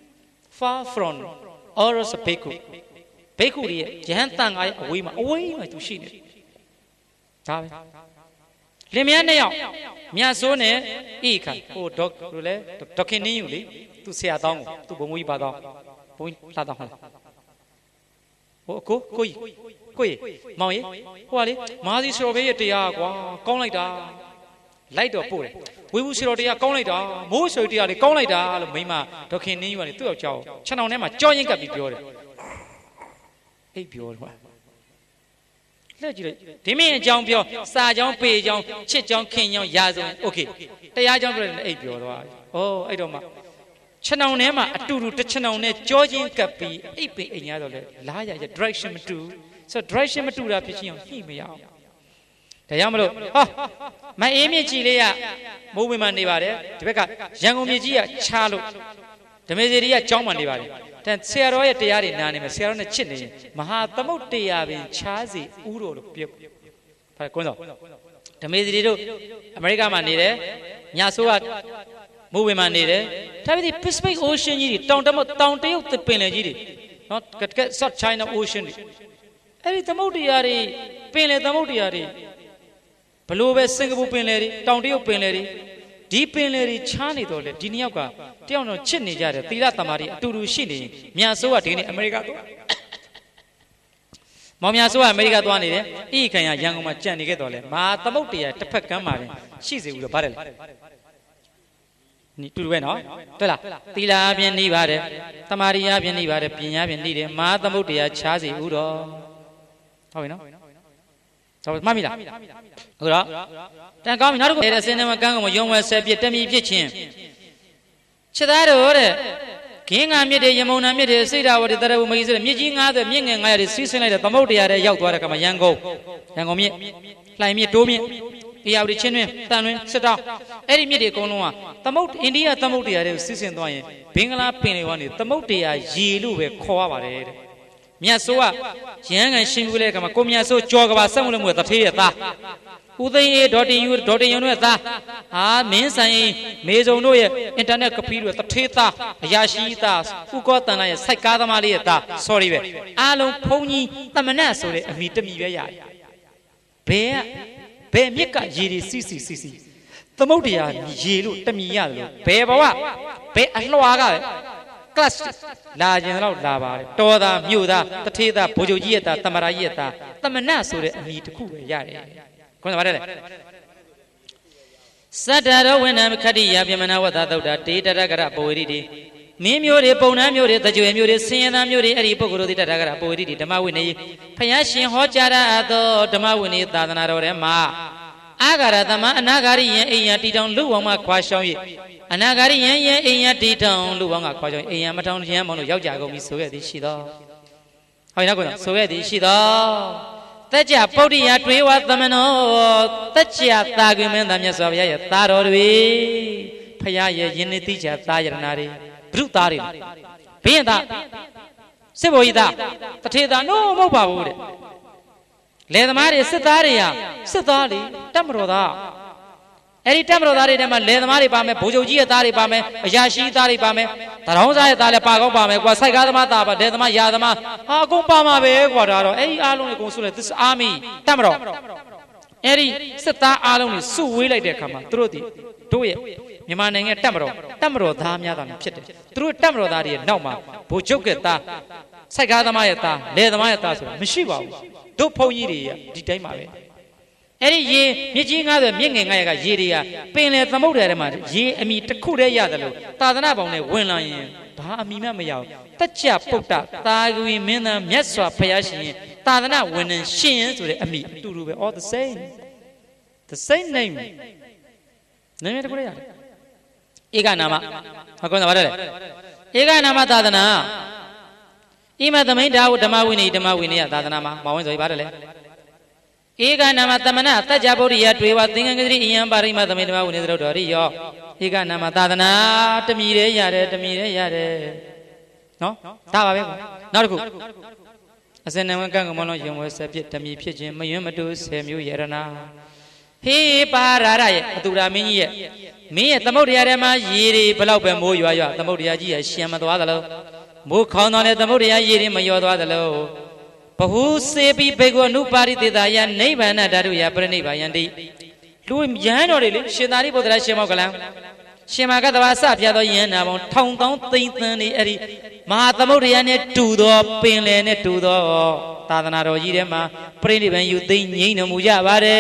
Speaker 1: far from oros bhikkhu bhikkhu ရဲ့ယဟန်တန်ခါရဲ့အဝေးမှာသူရှိနေဒါပဲလင်မယားနှစ်ယောက်မြတ်စိုးနဲ့ဣခါဟိုဒေါလို့လေဒေါခင်နင်းယူလေသူဆရာတောင်းကိုသူဘုံမူကြီးပါတော့ဘုန်းကြီးလာတော့ဟုတ်လားဟိုကိုကြီးမောင်ကြီးဟိုကလေမာစီစတော်ဘေးရဲ့တရားကွာကောင်းလိုက်တာလိုက်တော့ပို့တယ်ဝေဘူးစတော်တရားကောင်းလိုက်တာမိုးဆွေတရားတွေကောင်းလိုက်တာလို့မိမဒေါခင်နင်းယူကနေသူ့ယောက်ျားကိုခြံအောင်ထဲမှာကြောရင်ကပ်ပြီးပြောတယ်အိပ်ပြောတယ်ကွာလက်ကြည့်လိုက်ဒီမင်းအကြောင်းပြောစာအကြောင်းပေအကြောင်းချစ်အကြောင်းခင်အကြောင်းရာဇဝင်โอเคတရားအကြောင်းပြောတယ်အိပ်ပြောတော့အဲ့တော့မှခြံအောင်ထဲမှာအတူတူတစ်ခြံအောင်နဲ့ကြောချင်းကပ်ပြီးအိပ်ပင်အိမ်ရတော့လေလားရ direction မတူဆို direction မတူတာဖြစ်ချင်းအောင်ညှိမရအောင်ဒါကြောင့်မလို့မအေးမြင့်ကြီးလေးကမိုးဝင်မှနေပါတယ်ဒီဘက်ကရန်ကုန်မြကြီးကချားလို့ဓမေစီတွေကကြောင်းမှနေပါတယ်တဲ့ဆရာတော်ရဲ့တရားတွေနားနေမယ်ဆရာတော်နဲ့ချစ်နေရင်မဟာသမုဒ္ဒရာပင်ခြားစီဥတော်လို့ပြုတ်ဖတ်ကွန်းတော်ဓမေသီတို့အမေရိကမှာနေတယ်ညဆိုးကမိုးဝင်မှာနေတယ်ဒါပေမဲ့ Pacific Ocean ကြီးတွေတောင်တရုတ်ပင်လယ်ကြီးတွေနော်က South China Ocean တွေအဲ့ဒီသမုဒ္ဒရာတွေပင်လယ်သမုဒ္ဒရာတွေဘလို့ပဲစင်ကာပူပင်လယ်တွေတောင်တရုတ်ပင်လယ်တွေဒီပင်လယ်တွေချားနေတော့လေဒီနှစ်ယောက်ကတယောက်တော့ချစ်နေကြတယ်သီလသမာဓိအတူတူရှိနေရင်မြတ်ဆိုးကဒီနေ့အမေရိကသွားမောင်မြတ်ဆိုးကအမေရိကသွားနေတယ်အိခံရရန်ကုန်မှာကြံ့နေခဲ့တော့လေမာသမုဒ္ဒရာတစ်ဖက်ကမ်းမှာရှိစေဘူးလို့ဗါတယ်လေနီတူတူပဲနော်တွေ့လားသီလအပြင်နှီးပါတယ်သမာဓိအပြင်နှီးပါတယ်ပညာအပြင်နှီးတယ်မာသမုဒ္ဒရာချားစီဥတော်ဟုတ်ပြီနော်တော့မှတ်မိလားဟုတ်တော့တန်ကောင်းပြီနောက်တစ်ခုတဲ့စင်းထဲမှာကန်းကောင်မယုံဝဲဆက်ပြတမီဖြစ်ချင်းချက်သားတို့တဲ့ခင်းငါမြစ်တွေရမုံနာမြစ်တွေစိတ်ဓာဝတွေတရဝမကြီးဆိုတဲ့မြစ်ကြီး90မြစ်ငယ်900တွေစီးဆင်းလိုက်တဲ့သမုဒ္ဒရာတွေရောက်သွားတဲ့ကမှာရန်ကုန်မြစ်လှိုင်မြစ်တိုးမြစ်အေယာဝတီချင်းတွင်တန်လွင်စစ်တောင်းအဲ့ဒီမြစ်တွေအကုန်လုံးကသမုဒ္ဒအိန္ဒိယသမုဒ္ဒရာတွေကိုစီးဆင်းသွားရင်ဘင်္ဂလားပင်လယ်ကနေသမုဒ္ဒရာရေလို့ပဲခေါ်ရပါတယ်တဲ့မြတ်ဆိုးကရဟန်းကန်ရှင်ကူတဲ့ကမှာကိုမြတ်ဆိုးကြော်ကဘာစက်မှုလို့တထေးရဲ့သားဦးသိန်းအေးဒေါ်တင်ယုံတို့သားမင်းဆိုင်မေစုံတို့ရဲ့အင်တာနက်ကပီးတို့တထေးသားအရာရှိသားဥကောတန်လာရဲ့စိုက်ကားသမားလေးရဲ့သား sorry ပဲအားလုံးဖုံကြီးတမနတ်ဆိုတဲ့အမိတမီပဲရတယ်ဘယ်မြစ်ကရေတွေစီသမုဒ္ဒရာရေလို့တမီရတယ်လို့ဘယ်ဘဝဘယ်အလွှာကပဲကလပ်လာခြင်းတော့လာပါတယ်တော်သားမြို့သားတထေးသားဘိုလ်ချုပ်ကြီးရဲ့သားတမရာကြီးရဲ့သားတမနတ်ဆိုတဲ့အမိတစ်ခုပဲရတယ်ခေါင်းပါတယ်လေစတ္တရောဝိနံခတ္တိယပြမနာဝတ္တသုဒ္ဓတေတရကရပဝေရိတိမင်းမျိုးတွေပုံနှမ်းမျိုးတွေတကြွယ်မျိုးတွေဆင်းရဲသားမျိုးတွေအဲ့ဒီပုဂ္ဂိုလ်တွေတရကရပဝေရိတိဓမ္မဝိနည်းဖယားရှင်ဟောကြားရသောဓမ္မဝိနည်းသာသနာတော်ထဲမှာအာဂရသမအနာဂရိယံအိယံတီတောင်လူဝောင်မှခွာရှောင်း၍အနာဂရိယံအိယံတီတောင်လူဝောင်ကခွာရှောင်းအိယံမထောင်ရံမောင်တို့ယောက်ျားကုန်ပြီဆိုခဲ့သည်ရှိသောဟုတ်ရဲ့နော်ဆိုခဲ့သည်ရှိသောသက်ကြပုဒ္ဓိယတွေဝသမနောသက်ကြသာကွေမင်းသားမြတ်စွာဘုရားရဲ့သားတော်တွေဖရာရဲ့ယင်းနေတိချာသားယရနာတွေဘုရုသားတွေဘင်းသားစစ်ဘိုလ်ကြီးသားတထေသားနို့မဟုတ်ပါဘူးတဲ့လေသမားတွေစစ်သားတွေဟာစစ်သားလေတပ်မတော်သားအဲ့ဒီတပ်မတော်သားတွေထဲမှာလေသမားတွေပါမယ်ဗိုလ်ချုပ်ကြီးရဲ့သားတွေပါမယ်အရာရှိသားတွေပါမယ်တရောင်းစားရဲ့သားလည်းပါကောင်းပါမယ်ကွာစိုက်ကားသမားသားပါလေသမားရာသမားဟာအကုန်ပါမှာပဲကွာဒါတော့အဲ့ဒီအားလုံးကိုအကုန်စုလိုက် this army တပ်မတော်အဲ့ဒီစစ်သားအားလုံးတွေစုဝေးလိုက်တဲ့အခါမှာသူတို့ရဲ့မြန်မာနိုင်ငံတပ်မတော်သားများတာဖြစ်တယ်သူတို့တပ်မတော်သားတွေရဲ့နောက်မှာဗိုလ်ချုပ်ကသားစိုက်ကားသမားရဲ့သားလေသမားရဲ့သားဆိုတာမရှိပါဘူးတို့ဘုန်းကြီးတွေဒီတိုင်းပါပဲအဲ့ဒီရေမြစ်ကြီး90မြစ်ငယ်900ကရေတွေကပင်လယ်သမုဒ္ဒရာထဲမှာရေအမီတစ်ခုတည်းရတယ်လို့သာသနာပေါင်းနဲ့ဝင်လာရင်ဘာအမီမှမရဘူးတက်ကြပုဒ္ဒသာဂဝီမင်းသားမြတ်စွာဘုရားရှင်သာသနာဝင်နေရှင်ရင်ဆိုတဲ့အမီအတူတူပဲ all the same name နာမည်တခုတည်းရတယ်ဧကနာမဟုတ်ကောပါတယ်ဧကနာမသာသနာဣမသမိန်ဒါဝဓမ္မဝိနည်းသာသနာမှာမောင်ဝင်ဆိုပါတယ်လေဧကနာမသမဏတัจจဗုဒ္ဓိယတွေဝသင်္ကန်းကတိအယံပါရိမသမိန်ဓမ္မဝိနည်းသရုပ်တော်ရိယောဧကနာမသာသနာတမီရဲရတယ်နော်ဒါပါပဲကွာနောက်တစ်ခုအစနံဝကံကမလုံးယုံဝဲဆက်ဖြစ်တမီဖြစ်ခြင်းမယွန်းမတူ10မျိုးယရနာဟေးပါရရရဲ့အတူရာမင်းကြီးရဲ့သမုဒ္ဒရာထဲမှာရေတွေဘလောက်ပဲမိုးရွာသမုဒ္ဒရာကြီးရဲ့ရှင်မသွားသလိုမိုးခေါင်းတော်နဲ့သမုဒ္ဒရာရေတွေမလျော်သွားသလိုဘဟုစေပိဘေကုအနုပါရိတေတာယနိဗ္ဗာန်ဓာတုယပြိနိဗ္ဗာယံတိလူယဟန်တော်တွေလေရှင်သာရိပုတ္တရာရှင်မောကလံရှင်မာကတဘာစပြသောယဟန်နာပေါင်းထောင်သောသိန်းသန်းနေအဲ့ဒီမဟာသမုဒ္ဒရာနဲ့တူသောပင်လယ်နဲ့တူသောသာသနာတော်ကြီးထဲမှာပြိနိဗ္ဗာန်ယူသိငြိမ့်တော်မူကြပါတယ်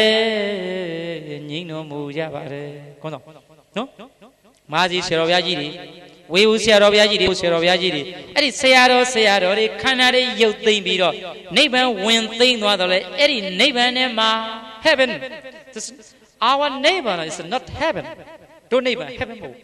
Speaker 1: ကောင်းတော့နော်မာဇီဆရာတော်ဘုရားကြီးတွေဝေဘူးဆရာတော်ဘုရားကြီးတွေအဲ့ဒီဆရာတော်တွေခန္ဓာတွေရုပ်သိမ့်ပြီးတော့နိဗ္ဗာန်ဝင်သိမ့်သွားတော့လေအဲ့ဒီနိဗ္ဗာန်ထဲမှာ heaven our neighbor is not heaven တို့နိဗ္ဗာန် heaven မဟုတ်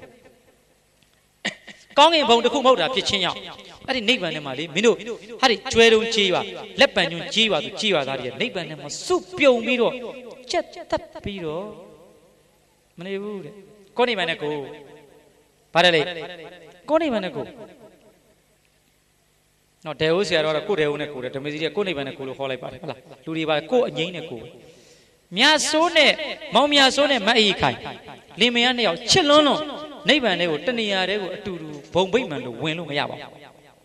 Speaker 1: ကောင်းကင်ဘုံတစ်ခုမဟုတ်တာဖြစ်ချင်းကြောင့်အဲ့ဒီနိဗ္ဗာန်ထဲမှာလေမင်းတို့ဟာဒီကျွဲတုံးကြီးပါလက်ပံညွန့်ကြီးပါသူကြီးပါသားတွေနိဗ္ဗာန်ထဲမှာစုပြုံပြီးတော့ချက်တက်ပြီးတော့မနေဘူးတဲ့ကိုနိဗ္ဗာန်နဲ့ကိုပါတယ်လေကိုနိဗ္ဗာန်နဲ့ကိုနော်ဒေဦးဆရာတော်ကကိုဒေဦးနဲ့ကိုတယ်ဓမေစီကကိုနိဗ္ဗာန်နဲ့ကိုလို့ခေါ်လိုက်ပါတယ်ဟုတ်လားလူတွေပါကိုအငိမ့်နဲ့ကိုမြတ်ဆိုးနဲ့မောင်မြတ်ဆိုးနဲ့မအေးခိုင်လင်မယားနှစ်ယောက်ချစ်လွန်းလွန်းနိဗ္ဗာန်တွေကိုတဏှာတွေကိုအတူတူဘုံဗိမ္မာန်လို့ဝင်လို့မရပါဘူး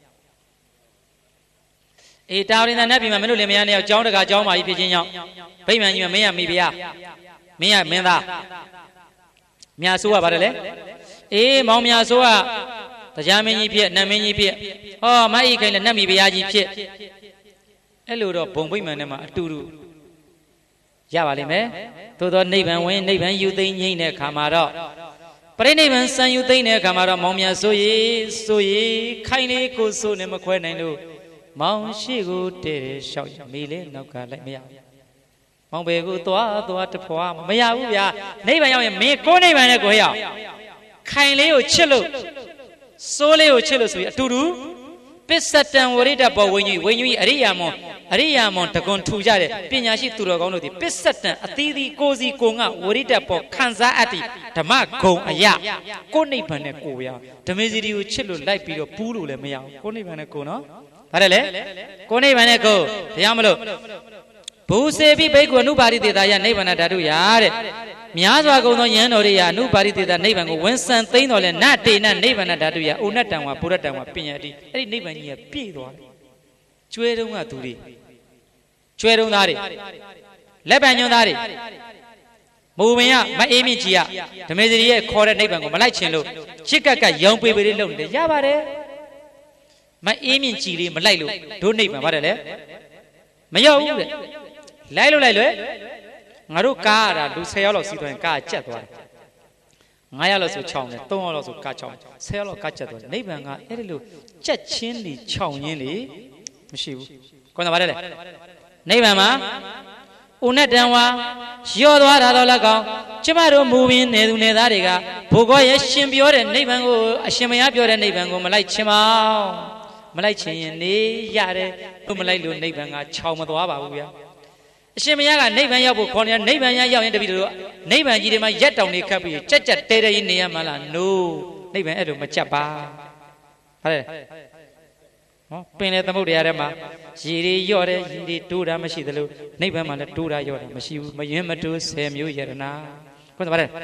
Speaker 1: အေးတာဝရိန္ဒနတ်ပြည်မှာမင်းတို့လင်မယားနှစ်ယောက်ကျောင်းတကာကျောင်းမာကြီးဖြစ်ခြင်းကြောင့်ဗိမ္မာန်ကြီးမှာမင်းရမိဗျာမင်းရမင်းသားမြတ်ဆိုးကပါတယ်လေအေးမောင်မြတ်ဆိုးကတရားမင်းကြီးဖြစ်နတ်မင်းကြီးဖြစ်ဟောမအေးခိုင်လည်းနတ်မိဗျာကြီးဖြစ်အဲ့လိုတော့ဘုံဗိမ္မာန်ထဲမှာအတူတူရပါလိမ့်မယ်သို့သောနိဗ္ဗာန်ဝင်နိဗ္ဗာန်ယူသိမ့်ငိမ့်တဲ့ခါမှာတော့ပရိနိဗ္ဗာန်စံယူသိမ့်တဲ့ခါမှာတော့မောင်မြတ်ဆိုရေခိုင်လေးကိုဆိုနဲ့မခွဲနိုင်လို့မောင်ရှိကိုတဲ့လျှောက်မေးလေနောက်ကလိုက်မရဘူးမောင်ဘယ်ကိုသွားတဖွာမရဘူးဗျာနိဗ္ဗာန်ရောက်ရင်မင်းကိုနိဗ္ဗာန်နဲ့ကိုရောက်ခိုင်လေးကိုချစ်လို့စိုးလေးကိုချစ်လို့ဆိုပြီးအတူတူပစ္စတံဝရိတဘောဝိညာဉ်အရိယာမွန်တကွန်ထူကြတဲ့ပညာရှိသူတော်ကောင်းတို့ဒီပစ္စတံအသီးသီးကိုစီကိုငါဝရိတဘောခံစားအပ်သည်ဓမ္မဂုံအယကိုနိဗ္ဗာန်နဲ့ကိုရဓမေစီကိုချစ်လို့လိုက်ပြီးတော့ပူးလို့လည်းမရဘူးကိုနိဗ္ဗာန်နဲ့ကိုနော်ဗါတယ်လေကိုနိဗ္ဗာန်နဲ့ကိုတရားမလို့ဘူစေပိဘိက္ခုအနုပါရိသေတာယနိဗ္ဗာန်ဓာတုယတဲ့များစွာကုန်သောယန္တော်တွေအနုပါရိသေတာနိဗ္ဗာန်ကိုဝန်ဆံသိမ့်တော်လဲနတေနနိဗ္ဗာန်ဓာတုယဥနတ္တံဝဘုရတ္တံဝပညာတိအဲ့ဒီနိဗ္ဗာန်ကြီးကပြည့်သွားတယ်ကျွဲတုံးကသူတွေကျွဲတုံးသားတွေလက်ပံညွန်းသားတွေမူပင်ကမအေးမြင့်ကြီးကဓမေစီရဲ့ခေါ်တဲ့နိဗ္ဗာန်ကိုမလိုက်ချင်လို့ချစ်ကပ်ရောင်ပေပေလေးလုပ်နေတယ်ရပါတယ်မအေးမြင့်ကြီးလေးမလိုက်လို့တို့နိဗ္ဗာန်ပါတယ်လေမရောက်ဘူးတဲ့လိုက်လို့ငါတို့ကားရတာလူ10ယောက်လောက်စီးသွားရင်ကားကျက်သွားတယ်9ယောက်လောက်ဆို6တယ်3ယောက်လောက်ဆိုကား6 10ယောက်လောက်ကားကျက်သွားတယ်နိဗ္ဗာန်ကအဲ့ဒီလိုကျက်ချင်းနေ6ရင်းလေမရှိဘူးကောင်းတာပါတယ်လေနိဗ္ဗာန်မှာဥနတ္တံဝါရော့သွားတာတော့လည်းကောင်းကျမတို့မူပင်နေသူနေသားတွေကဘုကောရဲ့ရှင်ပြောတဲ့နိဗ္ဗာန်ကိုအရှင်မယားပြောတဲ့နိဗ္ဗာန်ကိုမလိုက်ချင်ပါမလိုက်ချင်ရင်နေရတယ်မလိုက်လို့နိဗ္ဗာန်က6မသွားပါဘူးဗျာအရှင်မယားကနိဗ္ဗာန်ရောက်ဖို့ခေါ်နေတာနိဗ္ဗာန်ရောက်ရင်တပည့်တို့နိဗ္ဗာန်ကြီးတွေမှာရက်တောင်နေခတ်ပြီးကြက်တဲကြီးနေရမှာလား no နိဗ္ဗာန်အဲ့လိုမကြက်ပါဟုတ်တယ်ဟောပင်လေသမုဒ္ဒရာထဲမှာရေတွေရော့တယ်ရေတွေတိုးတာမရှိသလိုနိဗ္ဗာန်မှာလည်းတိုးတာရော့တာမရှိဘူးမယွင်းမတိုး10မျိုးယရနာဟုတ်တယ်ပါတယ်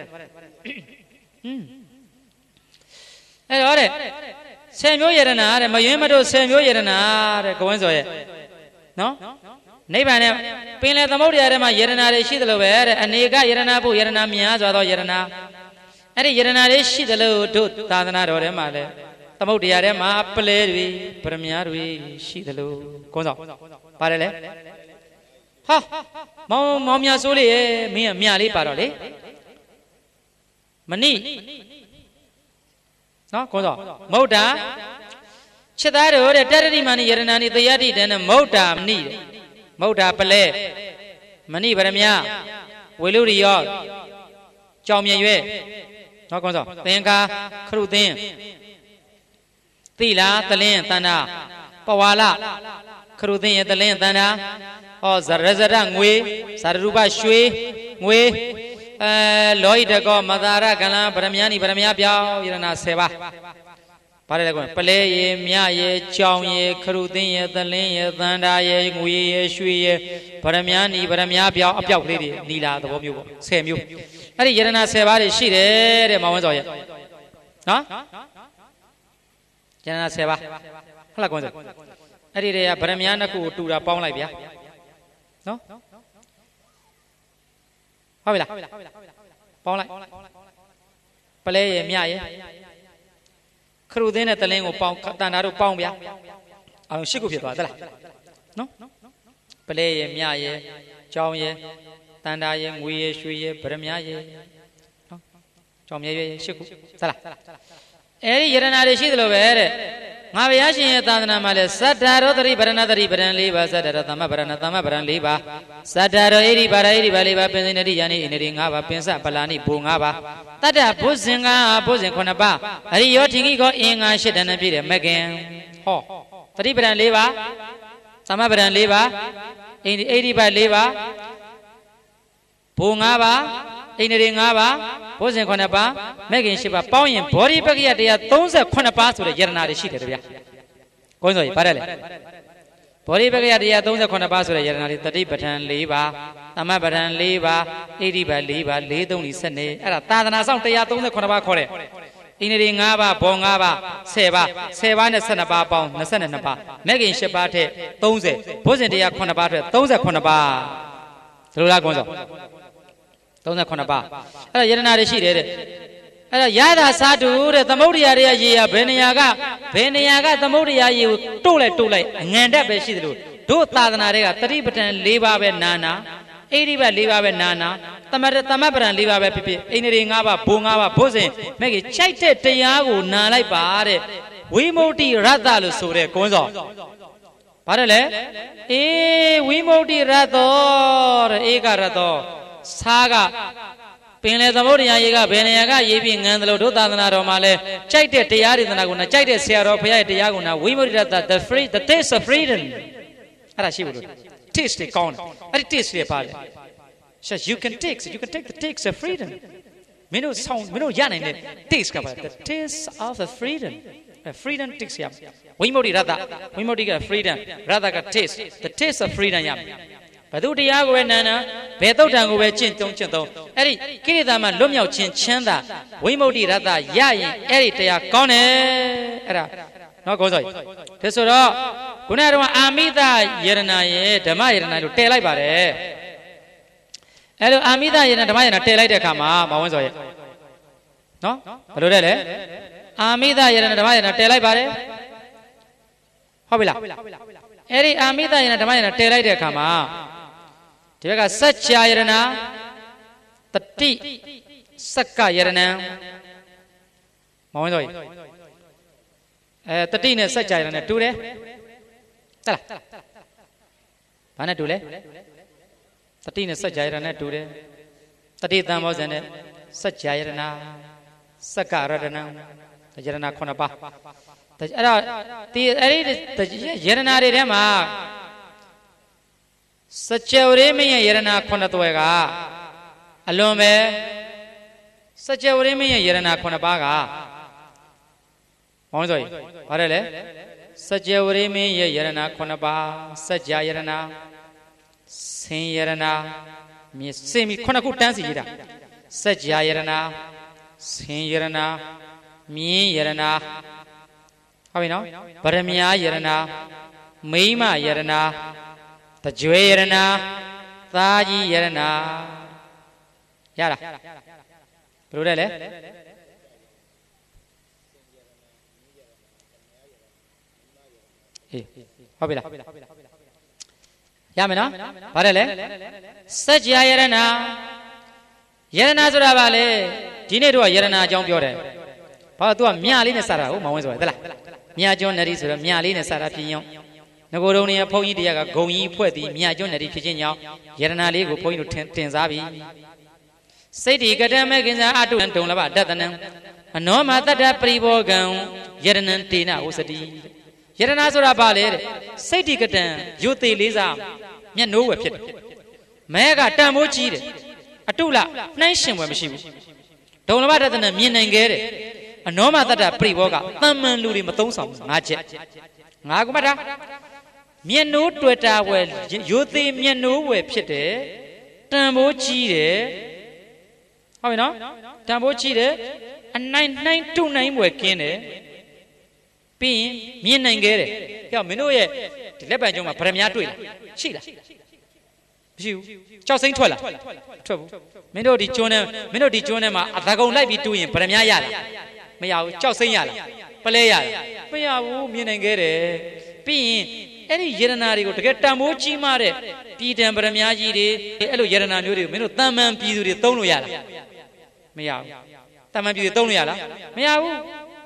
Speaker 1: အဲ့တော့တဲ့10မျိုးယရနာတဲ့မယွင်းမတိုး10မျိုးယရနာတဲ့ကိုဝင်းစောရဲ့နော်နိဗ္ဗာန်နဲ့ပင်လေသမုဒ္ဒရာထဲမှာယရနာတွေရှိသလိုပဲတဲ့အနေကယရနာဖို့ယရနာများစွာသောယရနာအဲ့ဒီယရနာတွေရှိသလိုတို့သာသနာတော်ထဲမှာလည်းသမုဒ္ဒရာထဲမှာပလဲတွေပရမညာတွေရှိသလိုကုန်းဆောင်ပါတယ်လေဟာမောင်မြဆိုးလေးရဲ့မင်းကမြလေးပါတော့လေမနိနော်ကုန်းဆောင်မௌဒ္ဒချစ်သားတို့တဲ့တတ္တိမာနိယရနာနိတယတိတဲ့မௌဒ္ဒမနိတဲ့မௌဒ္ဒပလဲမဏိဗရမယဝေလူရိယောကြောင်မြင်ရွဲနော်ကောင်းစောသင်္ကာခရုသင်းသီလာတလင်းတန္တာပဝါလခရုသင်းရဲ့တလင်းတန္တာဟောဇရငွေဇရရူပရွှေငွေလောဟိတကောမသာရကလံဗရမယနိဗရမယပြောင်းယရနာ10ပါးပါတယ်ကွပလဲရေမြရေကြောင်ရေခရုသင်းရေသလင်းရေသန္တာရေငွေရေရွှေရေဗရမယနိဗရမယပြောင်းအပြောက်ကလေးတွေနီလာသဘောမျိုးပေါ့10မျိုးအဲ့ဒီယရနာ10ပါးတွေရှိတယ်တဲ့မောင်ဝင်းစောရဲ့နော်ယရနာ10ပါးဟုတ်လားကွန်းစောအဲ့ဒီတွေကဗရမယနှစ်ခုကိုတူတာပေါင်းလိုက်ဗျာနော်ဟုတ်ပြီလားပေါင်းလိုက်ပလဲရေမြရေခရုသင်းနဲ့တလင်းကိုပေါင်းတန်တာတို့ပေါင်းဗျာအောင်8ခုဖြစ်သွားသလားနော်ပလဲရေမြရေကြောင်ရေတန်တာရေငွေရေရွှေရေဗရမယရေနော်ကြောင်မြရေ8ခုသလားအဲ့ဒီယရနာတွေရှိသလိုပဲတဲ့ငါဘုရားရှင်ရဲ့သာသနာမှာလဲသတ္တရောတရိဗရဏတရိဗရဏ4ပါးသတ္တရောသမ္မဗရဏသမ္မဗရဏ4ပါးသတ္တရောဣရိပါရဣရိပါ4ပါးပင်စင်နတိယာနိဣန္ဒြေ5ပါးပင်စပလာနိဘူ5ပါးတတ္တဘုဇင်္ဂဘုဇင်9ပါးအရိယောထိကိကောအင်္ဂါ8တဏ္ဍပြည့်တယ်မကင်ဟောတရိဗရဏ4ပါးသမ္မဗရဏ4ပါးဣရိပါ4ပါးဘူ5ပါးဣန္ဒြေ5ပါးဘုဇင်9ပါးမကင်10ပါးပေါင်းရင်ဘောဓိပက္ခယတရား38ပါးဆိုတဲ့ယရနာတွေရှိတယ်ဗျာကိုယ်ဆိုရင်ပါတယ်လေဘောရိပကရတရား39ပါးဆိုတဲ့ယရနာလေးတတိပဋ္ဌာန်4ပါးသမပဋ္ဌာန်4ပါးဣတိပ4ပါး4 3 7နေအဲ့ဒါသာသနာဆောင်139ပါးခေါ်တဲ့ဣန္ဒြေ5ပါးဘော5ပါး10ပါး10ပါးနဲ့12ပါးပေါင်း22ပါးမဲ့ခင်10ပါးထက်30ဘုဇင်တရား9ပါးထက်38ပါးဒီလိုလားကွန်းစော38ပါးအဲ့ဒါယရနာတွေရှိတယ်တဲ့အဲ့ဒါရတာစာတူတဲ့သမုဒ္ဒရာတွေကရေရဘယ်နေရာကသမုဒ္ဒရာရေကိုတို့လိုက်အငံတက်ပဲရှိတယ်လို့တို့သာသနာတွေကတတိပဋ္ဌာန်၄ပါးပဲနာနာဣတိပတ်၄ပါးပဲနာနာသမပဋ္ဌာန်၄ပါးပဲဖြစ်ဖြစ်ဣန္ဒြေ၅ပါးဘို၅ပါးဘုဇင်မဲ့ကြီးကြိုက်တဲ့တရားကိုနာလိုက်ပါတဲ့ဝိမု ക്തി ရတ္တလို့ဆိုတဲ့ကွန်းစောဘာလဲဝိမု ക്തി ရတ္တောတဲ့ဧကရတ္တောစာကပင်လေသမုဒ္ဒရာရေကဘယ်နေရာကရေးပြီးငန်းတယ်လို့တို့သာသနာတော်မှာလဲကြိုက်တဲ့တရားတွေသနာကိုနာကြိုက်တဲ့ဆရာတော်ဘုရားရဲ့တရားကိုနာဝိမု ക്തി ရတ္တ the taste of freedom အဲ့ဒါရှိဘူးလို့ taste တွေကောင်းတယ်အဲ့ဒီ taste တွေပါလေ you can take the taste of freedom မင်းတို့ရနိုင်တဲ့ taste ကပါ the taste of the freedom taste ရဝိမု ക്തി ရတ္တဝိမု ക്തി က freedom ရတ္တက taste the taste of freedom ရဘသူတရားကိုပဲနာနာဘယ်သုတ်တံကိုပဲကျင့်သုံးအဲ့ဒီကိရိတာမှာလွတ်မြောက်ခြင်းချမ်းသာဝိမု ക്തി ရတ္တရရင်အဲ့ဒီတရားကောင်းတယ်အဲ့ဒါနော်ကိုစောကြီးဒါဆိုတော့ခုနကတော့အာမိတယရနာရဲ့ဓမ္မယရနာလို့တည်လိုက်ပါတယ်အဲ့လိုအာမိတယရနာဓမ္မယရနာတည်လိုက်တဲ့အခါမှာမဝန်းစောရဲ့နော်ဘယ်လိုလဲလဲအာမိတယရနာဓမ္မယရနာတည်လိုက်ပါတယ်ဟုတ်ပြီလားအဲ့ဒီအာမိတယရနာဓမ္မယရနာတည်လိုက်တဲ့အခါမှာဒီဘက်ကစัจ जा ယရနာတတိစက္ကယရနာမဝန်းစောကြီးတတိနဲ့စัจ जा ယရနာတူတယ်တလားဘာနဲ့တူလဲတတိနဲ့စัจ जा ယရနာတူတယ်တတိတံဘောဇဉ်နဲ့စัจ जा ယရနာစက္ကရတနာယရနာ9ပါးအဲ့ဒါဒီအဲ့ဒီယရနာတွေထဲမှာစัจ जा ဝရိမင်းရဲ့ယရနာ9သွဲကအလွန်ပဲစัจ जा ဝရိမင်းရဲ့ယရနာ9ပါးကမောင်စောကြီးဘာလဲလဲစัจ जा ဝရိမင်းရဲ့ယရနာ9ပါးစัจ जा ယရနာဆင်းယရနာမြေစင်ပြီး9ခုတန်းစီရေးတာစัจ जा ယရနာဆင်းယရနာမြင်းယရနာဟုတ်ပြီနော်ဗရမ ्या ယရနာမိမယရနာတကြွေယရနာသားကြီးယရနာရလားဘယ်လိုလဲဟုတ်ပြီလားရမယ်နော်ဗါတယ်လေစัจ जा ယရနာဆိုတာဗာလေဒီနေ့တော့ယရနာအကြောင်းပြောတယ်ဘာလို့ तू ကမြလေးနဲ့စတာဟုတ်မဝင်းဆိုရသလားမြကျွန်းနရီဆိုတော့မြလေးနဲ့စတာဖြစ်ရင်ငကိုယ်တော်နေဘုန်းကြီးတရားကဂုံကြီးဖွဲ့ပြီးမြကျွန်းနရီဖြစ်ခြင်းကြောင့်ယရနာလေးကိုဘုန်းကြီးတို့တင်စားပြီစိတ်ဒီကတမေကင်္စာအတုဒုံလဘတတနံအနောမတတ္တပရိဘောဂံယရဏံတေနဝစတိယရနာဆိုတာဘာလဲတဲ့စိတ်ဒီကတံယုတ်သေးလေးစားမျက်နှိုးဝယ်ဖြစ်တယ်မဲကတန်ဖိုးကြီးတယ်အတုလနှိုင်းရှင်ဝယ်မရှိဘူးဒုံလဘတတနံမြင်နိုင်ခဲ့တယ်အနောမတတ္တပရိဘောဂတမ္မန်လူတွေမသုံးဆောင်ဘူး၅ချက်၅ခုမှတ်တာမျက်နှိုးတွေ့တာဝယ်ယုတ်သေးမျက်နှိုးဝယ်ဖြစ်တယ်တန်ဖိုးကြီးတယ်ဟုတ်ပြီနော်တန်ဖိုးကြီးတယ်အနိုင်နှိုင်းတုနိုင်ဝယ်ကင်းတယ်ပြီးရင်မြင်နိုင်ခဲ့တယ်ဟဲ့မင်းတို့ရဲ့ဒီလက်ပံကျုံမှာဗရမ ्या တွေ့လားရှိလားမရှိဘူးကြောက်စိမ့်ထွက်လားထွက်ဘူးမင်းတို့ဒီကျွန်းထဲမှာအသာကုန်လိုက်ပြီးတူးရင်ဗရမ ्या ရလားမရဘူးကြောက်စိမ့်ရလားပလဲရလားမရဘူးမြင်နိုင်ခဲ့တယ်ပြီးရင်အဲ့ဒီယရနာတွေကိုတကယ်တန်ဖိုးကြီးမားတဲ့ပြည်တံဗရမ ्या ကြီးတွေအဲ့လိုယရနာမျိုးတွေကိုမင်းတို့တန်မှန်ပြည်သူတွေသုံးလို့ရလားမရဘူးတန်မှန်ပြည်သူသုံးလို့ရလားမရဘူး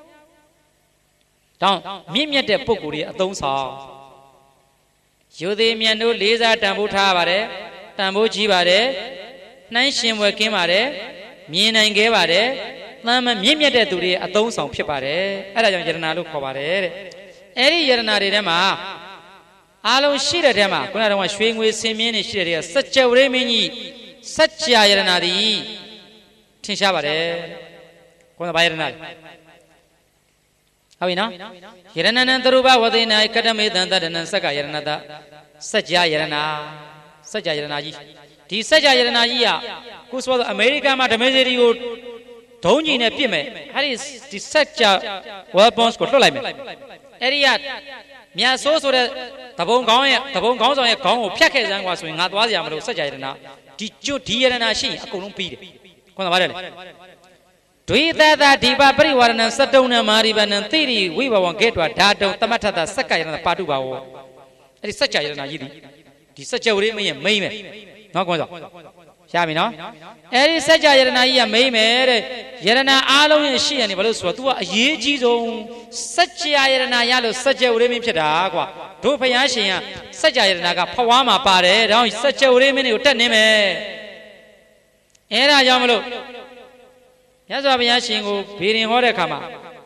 Speaker 1: တောင်းမြင့်မြတ်တဲ့ပုဂ္ဂိုလ်တွေအသုံးဆောင်ယူသေးမြတ်တို့လေးစားတန်ဖိုးထားပါတယ်တန်ဖိုးကြီးပါတယ်နှိုင်းရှင်ဝယ်ကင်းပါတယ်မြင်နိုင်ခဲ့ပါတယ်တန်မှန်မြင့်မြတ်တဲ့သူတွေအသုံးဆောင်ဖြစ်ပါတယ်အဲ့ဒါကြောင့်ယရနာလို့ခေါ်ပါတယ်တဲ့အဲ့ဒီယရနာတွေထဲမှာအားလုံးရှိတဲ့ထဲမှာခုနကတော့ရွှေငွေစင်မြင်းနေရှိတဲ့စัจ जा ဝရိမင်းကြီးစัจ जा ယရနာသည်ထင်ရှားပါတယ်ခုနကဘာယရနာဟုတ်ပြီနော်ယရဏနံသရုပဝသေနကတမေတံတရဏံစက္ကယရဏတစัจ जा ယရဏစัจ जा ယရဏကြီးဒီစัจ जा ယရဏကြီးကခုဆိုတော့အမေရိကန်မှာဓမေစေတီကိုဒုံးကြီးနဲ့ပြစ်မယ်အဲ့ဒီစัจ जा weapons ကိုလွှတ်လိုက်မယ်အဲ့ဒီကမြတ်ဆိုးဆိုတဲ့တဘုံခေါင်းဆောင်ရဲ့ခေါင်းကိုဖြတ်ခဲ့စမ်းกว่าဆိုရင်ငါသွားစရာမလိုစัจ जा ယရဏဒီကျွတ်ဒီယရဏရှိရင်အကုန်လုံးပြီးတယ်ခေါင်းဆောင်ပါတယ်လေဒွေသတာဒီပါပရိဝရဏစတုံနမာရိပနံသိရိဝိဘဝံဂေတ္တဝဓာတုံသမထတစက္ကယရဏပါတုပါဝအဲ့ဒီစัจ जा ယရဏကြီးဒီစัจ जा ဝရိမင်းရဲ့မိမ့်မယ်နော်ခေါင်းဆောင်ရှားပြီနော်အဲ့ဒီစัจ जा ယရဏကြီးကမိမ့်မယ်တဲ့ယရဏအားလုံးရဲ့ရှိရတယ်ဘာလို့ဆိုတော့ तू ကအရေးကြီးဆုံးစัจ जा ယရဏရလို့စัจ जा ဝရိမင်းဖြစ်တာကွာတို့ဖယားရှင်ကစัจ जा ယရဏကဖွားမှာပါတယ်ဒါကြောင့်စัจ जा ဝရိမင်းတွေကိုတက်နေမယ်အဲ့ဒါကြောင့်မလို့မြတ်စွာဘုရားရှင်ကိုဘေရင်ဟောတဲ့အခါမှာ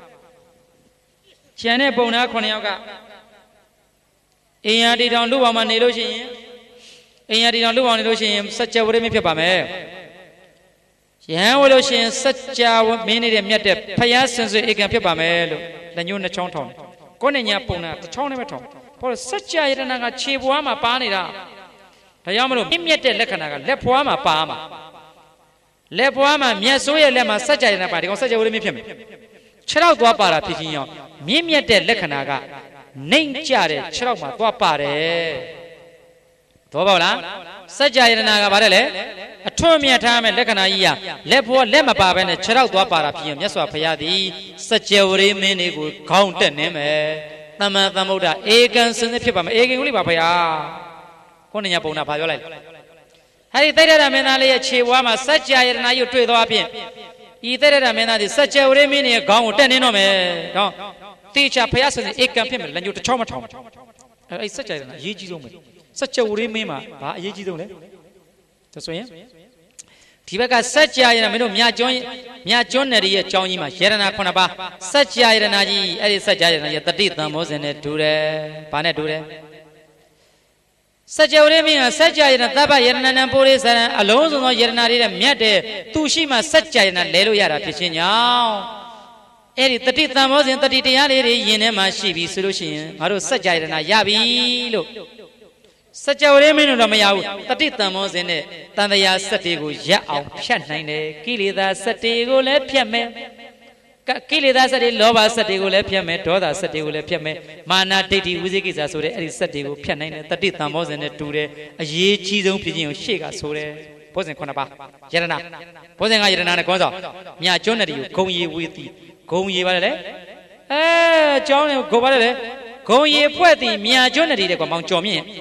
Speaker 1: ကျန်တဲ့ပုံနာ9ယောက်ကအင်ယာတီတောင်လူပေါင်းမှာနေလို့ရှိရင်အင်ယာတီတောင်လူပေါင်းနေလို့ရှိရင်စัจ जा ဝရိမင်းဖြစ်ပါမယ်ယဟန်ဝလို့ရှိရင်စัจ जा မင်းနေတဲ့မြတ်တဲ့ဖယားစင်စွေဧကံဖြစ်ပါမယ်လို့လက်ညှိုးနှစ်ချောင်းထောင်ကိုယ်နဲ့ညာပုံနာတစ်ချောင်းနဲ့ပဲထောင်ဘာလို့စัจ जा ယရဏကခြေပွားမှာပါနေတာဒါကြောင့်မလို့မြတ်တဲ့လက္ခဏာကလက်ဖွားမှာပါမှာလက်ပွားမှာမြတ်ဆိုးရဲ့လက်မှာစัจ जा ယရဏပါဒီကောင်စัจ जा ဝရိမင်းဖြစ်မယ်ခြေထောက်သွားပါတာဖြစ်ချင်းရောမြင့်မြတ်တဲ့လက္ခဏာကနှိမ့်ကြတဲ့ခြေထောက်မှာသွားပါတယ်တော့ပေါ့လားစัจ जा ယရဏကဗါတယ်လေအထွတ်မြတ်ထားမဲ့လက္ခဏာကြီးကလက်ဖွားလက်မပါဘဲနဲ့ခြေထောက်သွားပါတာဖြစ်ရင်မြတ်စွာဘုရားသည်စัจ जा ဝရိမင်းတွေကိုခေါင်းတက်နေမယ်သမ္မာသမ္ဗုဒ္ဓဧကံစင်စစ်ဖြစ်ပါမယ်ဧကံကိုလေးပါဘုရားကိုယ်ညပုံနာဘာပြောလိုက်လဲအဲ့ဒီတိရဒမင်းသားလေးရဲ့ခြေဝါးမှာစัจ जा ယရဏကြီးတွေ့သွားဖြင့်ဤတိရဒမင်းသားဒီစัจ जा ဝရိမင်းရဲ့ခေါင်းကိုတက်နေတော့မယ်တော့တေချာဖယားစင်ဧကံဖြစ်မယ်လက်ညှိုးတစ်ချောင်းမထောင်အဲ့စัจ जा ယရဏအရေးကြီးဆုံးပဲစัจ जा ဝရိမင်းမှာဘာအရေးကြီးဆုံးလဲဒါဆိုရင်ဒီဘက်ကစัจ जा ယရဏမင်းတို့မြကျွန်းနယ်ရဲ့ကြောင်းကြီးမှာယရဏ9ပါးစัจ जा ယရဏကြီးအဲ့ဒီစัจ जा ယရဏရဲ့တတိတံမောဇဉ်နဲ့တူတယ်ဘာနဲ့တူတယ်စัจ जा ဝရိမင်းကစัจ जा ယရဏသဗ္ဗယရဏနံပုရိသရံအလုံးစုံသောယရဏတွေနဲ့မြတ်တဲ့သူရှိမှစัจ जा ယရဏလဲလို့ရတာဖြစ်ခြင်းကြောင့်အဲ့ဒီတတိတံမောဇဉ်တတိတရားလေးတွေယင်ထဲမှာရှိပြီဆိုလို့ရှိရင်ငါတို့စัจ जा ယရဏရပြီလို့စัจ जा ဝရိမင်းတို့တော့မရဘူးတတိတံမောဇဉ်နဲ့တန်တရားစက်တွေကိုရပ်အောင်ဖြတ်နိုင်တယ်ကိလေသာစက်တွေကိုလည်းဖြတ်မယ်ကိလေသာစက်တွေလောဘစက်တွေကိုလည်းဖြတ်မယ်ဒေါသစက်တွေကိုလည်းဖြတ်မယ်မာနဒိဋ္ဌိဝိသေကိစ္စဆိုတဲ့အဲ့ဒီစက်တွေကိုဖြတ်နိုင်တယ်တတိတံမောဇဉ်နဲ့တူတယ်အရေးကြီးဆုံးဖြစ်ခြင်းကိုရှေ့ကဆိုတယ်ဘောဇဉ်9ပါးယရဏဘောဇဉ်ကယရဏနဲ့ခေါင်းဆောင်မြတ်ကျွန်းတဲ့ဒီကိုဂုံရီဝေတိဂုံရီပါတယ်လေကျောင်းနေဂုံပါတယ်လေဂုံရီဖွဲ့တည်မြတ်ကျွန်းတဲ့ဒီကွာမောင်ကျော်မြင့်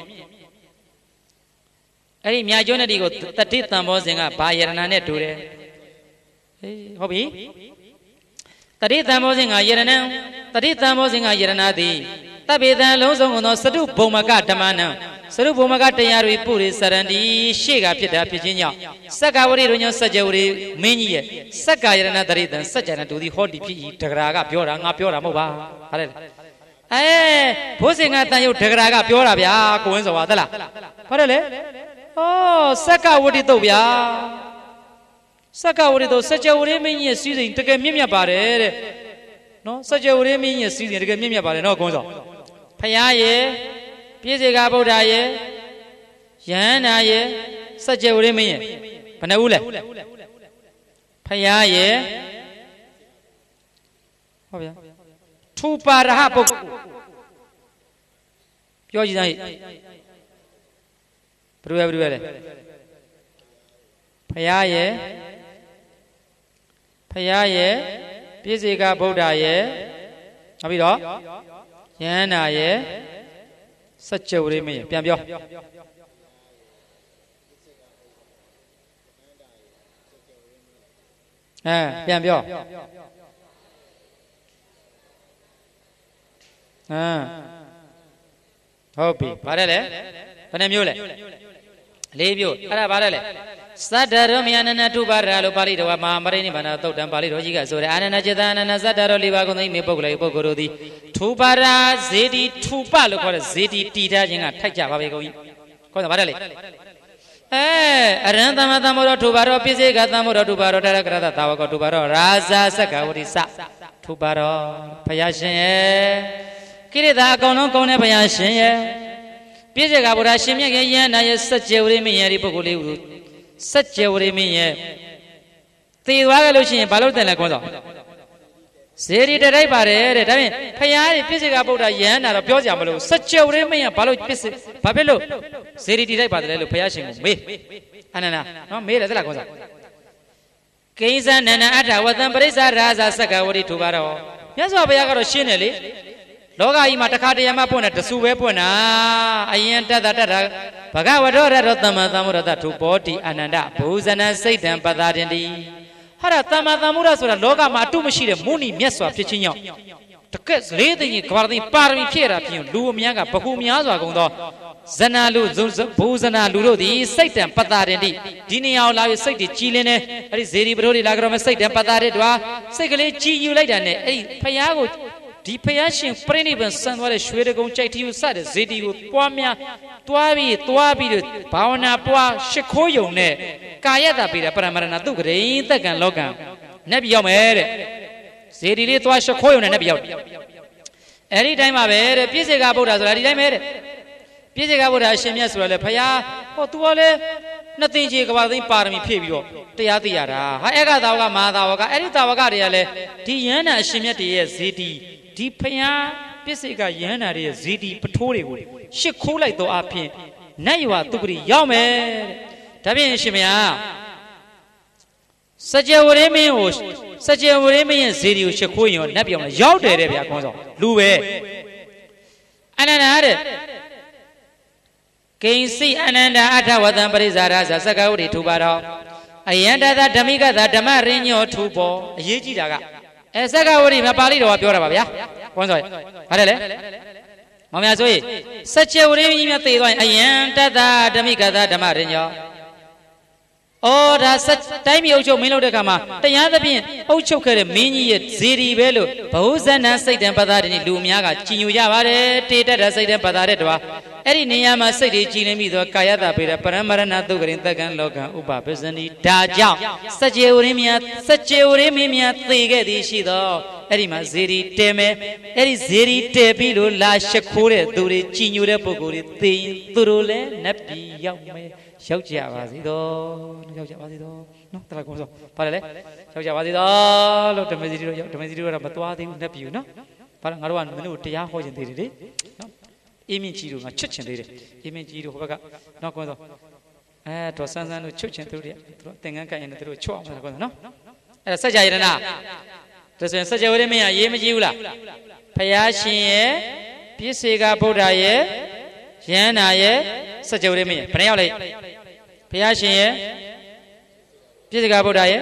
Speaker 1: အဲ့ဒီမြတ်ကျွန်းတဲ့ဒီကိုတတိတံမောဇဉ်ကဘာယရဏနဲ့တူတယ်ဟုတ်ပြီတတိတံမောဇဉ်ကယရဏံတတိတံမောဇဉ်ကယရဏသည်တဗ္ဗေတံလုံးစုံသောစတုဘုံမကဓမ္မနံစတုဘုံမကတရားတွေပုရိစရန္တိရှေ့ကဖြစ်တာဖြစ်ခြင်းကြောင့်စက္ကဝရိတို့ညစัจ जा ဝရိမင်းကြီးရဲ့စက္ကယရဏတရိတံစัจ जा တူသည်ဟောဒီဖြစ်ဤတဂရာကပြောတာငါပြောတာမဟုတ်ပါဟာလေဘိုးစင်ကတန်ရုပ်တဂရာကပြောတာဗျာကိုဝင်းစောပါသလားဟုတ်တယ်လေဩစက္ကဝရိတုတ်ဗျာစက္ကဝရိတုတ်စัจ जा ဝရိမင်းကြီးရဲ့စီးစိမ်တကယ်မြင့်မြတ်ပါတယ်တဲ့နော်စัจ जा ဝရိမင်းကြီးရဲ့စီးစိမ်တကယ်မြင့်မြတ်ပါတယ်နော်ကိုဝင်းစောဖယားရဲ့ပြည့်စေကဗုဒ္ဓရဲ့ယဟန္တာရဲ့စัจ जा ဝရိမင်းရဲ့ဘယ်နှဦးလဲဖယားရဲ့ဟုတ်ဗျာထူပါရဟပုဂ္ဂိုလ်ပြောကြည့်စမ်းဟိဘယ်လိုလဲဖယားရဲ့ပြည့်စေကဗုဒ္ဓရဲ့နောက်ပြီးတော့ယဟန္တာရဲ့စัจ जा ဝရိမင်းရဲ့ပြန်ပြောပြန်ပြောဟုတ်ပြီဗါတယ်လေဘယ်နှမျိုးလဲ၄မျိုးအဲ့ဒါဗါတယ်လေသတ္တရောမြာနနတုပါရလို့ပါဠိတော်မဟာမရိနိဗ္ဗာန်သုတ်တံပါဠိတော်ကြီးကဆိုတယ်အာနန္ဒจิตာနန္ဒသတ္တရော၄ပါးကုန်သိနေပုဂ္ဂိုလ်ပုဂ္ဂိုလ်တို့သည်ထူပါရဇေတိထူပလို့ခေါ်တဲ့ဇေတိတည်ထားခြင်းကထိုက်ကြပါပဲကုန်ကြီးခေါ်တယ်ဗါတယ်လေအရဟံသမ္မာသမ္ဗုဒ္ဓထူပါရောပိစေကသမ္ဗုဒ္ဓထူပါရောတရကရတသာဝကထူပါရောရာဇာစက္ကဝတိစထူပါတော့ဘုရားရှင်ရဲ့ကိရိတာအကုန်လုံးကောင်းတဲ့ဘုရားရှင်ရဲ့ပြည့်စုံကဗုဒ္ဓရှင်မြတ်ရဲ့ယန္နာရဲ့စัจ jewari မင်းရဲ့ဒီပုဂ္ဂိုလ်လေးကိုစัจ jewari မင်းရဲ့သေသွားကြလို့ရှိရင်ဘာလို့တင်လဲကွန်းတော့ဇေဒီတိုက်ပါတယ်တဲ့ဒါဖြင့်ဖယားရဲ့ပြည့်စုံကဗုဒ္ဓယန္နာတော့ပြောကြမလို့စัจ jewari မင်းရဲ့ဘာလို့ပြည့်စုံဘာဖြစ်လို့ဇေဒီတိုက်ပါတယ်လို့ဘုရားရှင်ကိုမေးအနန္ဒာနော်မေးတယ်သလားကွန်းစားကိဉ္စနန္ဒအထဝတံပရိစ္ဆာရာဇာစက္ကဝတိထူပါတော့မြတ်စွာဘုရားကတော့ရှင်းတယ်လေလောကကြီးမှာတခါတရံမှပွင့်တယ်တဆူပဲပွင့်တာအရင်တတ်တာဘဂဝတောရတောသမ္မာသမ္ဗုဒ္ဓထူပောတိအနန္ဒဘူဇနံစိတ်တံပတာတင်တိဟာရသမ္မာသမ္ဗုဒ္ဓဆိုတာလောကမှာအတုမရှိတဲ့မုဏိမြတ်စွာဖြစ်ခြင်းကြောင့်တကက်လေးသိင်ကြီးကဘာသိပါရမီဖြည့်တာဖြစ်လူအများကဘခုများစွာကုန်သောဇနာလူဘူဇနာလူတို့သည်စိတ်တံပတာတင်တိဒီနေရာကိုလာပြီးစိတ်တွေကြည်လင်းနေအဲ့ဒီဇေဒီပရိုတွေလာကြတော့မစိတ်တံပတာတဲ့တွာစိတ်ကလေးကြည်ယူလိုက်တာနဲ့အဲ့ဒီဖယားကိုဒီဖယားရှင်ပြိဋိဘံဆန်သွားတဲ့ရွှေတကုံကြိုက်တီကိုစတဲ့ဇေဒီကိုပွားများတွားပြီးတော့ဘာဝနာပွားရှ िख ိုးယုံနဲ့ကာယတာပြီးတဲ့ပရမရဏသူကရိသက်ကံလောကံနတ်ပြည်ရောက်မယ်တဲ့ဇေဒီလေးတွားရှ िख ိုးယုံနဲ့နတ်ပြည်ရောက်အဲ့ဒီတိုင်းမှာပဲတဲ့ပြည့်စေကဗုဒ္ဓဆိုတာဒီတိုင်းပဲတဲ့ပြည့်စေကဗုဒ္ဓအရှင်မြတ်ဆိုတာလေဖယားဟော तू ကလေနှစ်သိန်းချေကဘာသိန်းပါရမီဖြည့်ပြီးတော့တရားသိရတာဟာဧကသာဝကမဟာသာဝကအဲ့ဒီသာဝကတွေကလည်းဒီယန္နာအရှင်မြတ်တွေရဲ့ဇေဒီဒီဖယားပြစ္ဆေကယန္နာတွေရဲ့ဇေဒီပထိုးတွေကိုရှ िख ိုးလိုက်တော့အဖြစ်နတ်ရွာသူပရိရောက်မယ်တဲ့ဒါဖြင့်ရှင်မယားစัจ jewari မင်းကိုစัจ jewari မင်းရဲ့ဇေဒီကိုရှ िख ိုးရင်နတ်ပြောင်းလဲရောက်တယ်တဲ့ဗျာခေါင်းဆောင်လူပဲအနန္ဒာတဲ့ကိဉ္စီအနန္ဒာအထဝတံပရိစ္ဆာရဇာစက္ကဝတိထူပါတော့အယန္တသာဓမ္မိကသာဓမ္မရင်းညောထူပေါ်အရေးကြီးတာကစက္ကဝတိမပါဠိတော်ကပြောတာပါဗျာခေါင်းဆောင်ဘာလဲမောင်များဆိုရင်စัจ jewari ကြီးများသိသွားရင်အယန္တသာဓမ္မိကသာဓမ္မရင်းညောအော်ဒါတိုင်းပြည်အုပ်ချုပ်မင်းလုပ်တဲ့ခါမှာတရားသဖြင့်အုပ်ချုပ်ခဲ့တဲ့မင်းကြီးရဲ့ဇေဒီပဲလို့ဘဟုဇဏစိတ်တံပတာတည်းလူအများကကြည်ညိုကြပါတယ်တေတတ်တဲ့စိတ်တံပတာတဲ့တွာအဲ့ဒီနေရာမှာစိတ်တွေကြည်လင်းပြီးတော့ကာယတာပေတဲ့ပရမရဏသုကရင်တက္ကံလောကံဥပပစ္စနိဒါကြောင့်စัจ jewari မင်းများသေခဲ့သည်ရှိသောအဲ့ဒီမှာဇေဒီတဲမယ်အဲ့ဒီဇေဒီတဲပြီးလို့လာရှ िख ိုးတဲ့သူတွေကြည်ညိုတဲ့ပုဂ္ဂိုလ်တွေသေရင်သူတို့လည်းနတ်ပြည်ရောက်မယ်ရောက်ကြပါစေတော့ရောက်ကြပါစေတော့နော်တလားကောဆိုဘာလဲရောက်ကြပါစေတော့လို့ဓမ္မစီတို့ရောက်ဓမ္မစီတို့ကတော့မသွားသေးဘူးနတ်ပြည်နော်ဘာလဲငါတို့ကမင်းတို့တရားဟောခြင်းသေးတယ်လေနော်အေးမြင့်ကြီးတို့ငါချွတ်ခြင်းသေးတယ်အေးမြင့်ကြီးတို့ဟိုဘက်ကနော်ကောဆိုတော့ဆန်းဆန်းတို့ချွတ်ခြင်းသူတို့သင်္ကန်းကပ်ရင်တို့ချွတ်အောင်ကောဆိုနော်အဲ့ဒါစัจ jayana ဒါဆိုရင်စัจ jewari မင်းကရေးမကြည့်ဘူးလားဖယားရှင်ရဲ့ပြည့်စေကဗုဒ္ဓရဲ့ယန္နာရဲ့စัจ jewari မင်းရဲ့ဘယ်နှယောက်လဲဘုရားရှင်ရဲ့ပြည့်စကဗုဒ္ဓရဲ့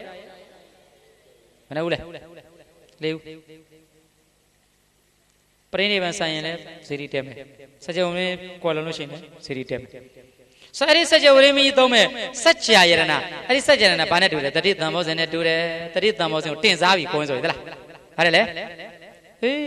Speaker 1: ဘယ်နှဦးလဲ၄ဦးပရိနိဗ္ဗာန်ဆိုင်ရင်လည်းဇေဒီတက်မယ်စัจ jewari ကွာလုံးလို့ရှိရင်လည်းဇေဒီတက်မယ်ဆိုအဲ့ဒီစัจ jewari မင်းသုံးမဲ့စัจ jayana အဲ့ဒီစัจ jayana ဘာနဲ့တူလဲတတိတံမောဇဉ်နဲ့တူတယ်တတိတံမောဇဉ်ကိုတင်စားပြီးကိုင်းဆိုရသလားဟုတ်တယ်လေဟေး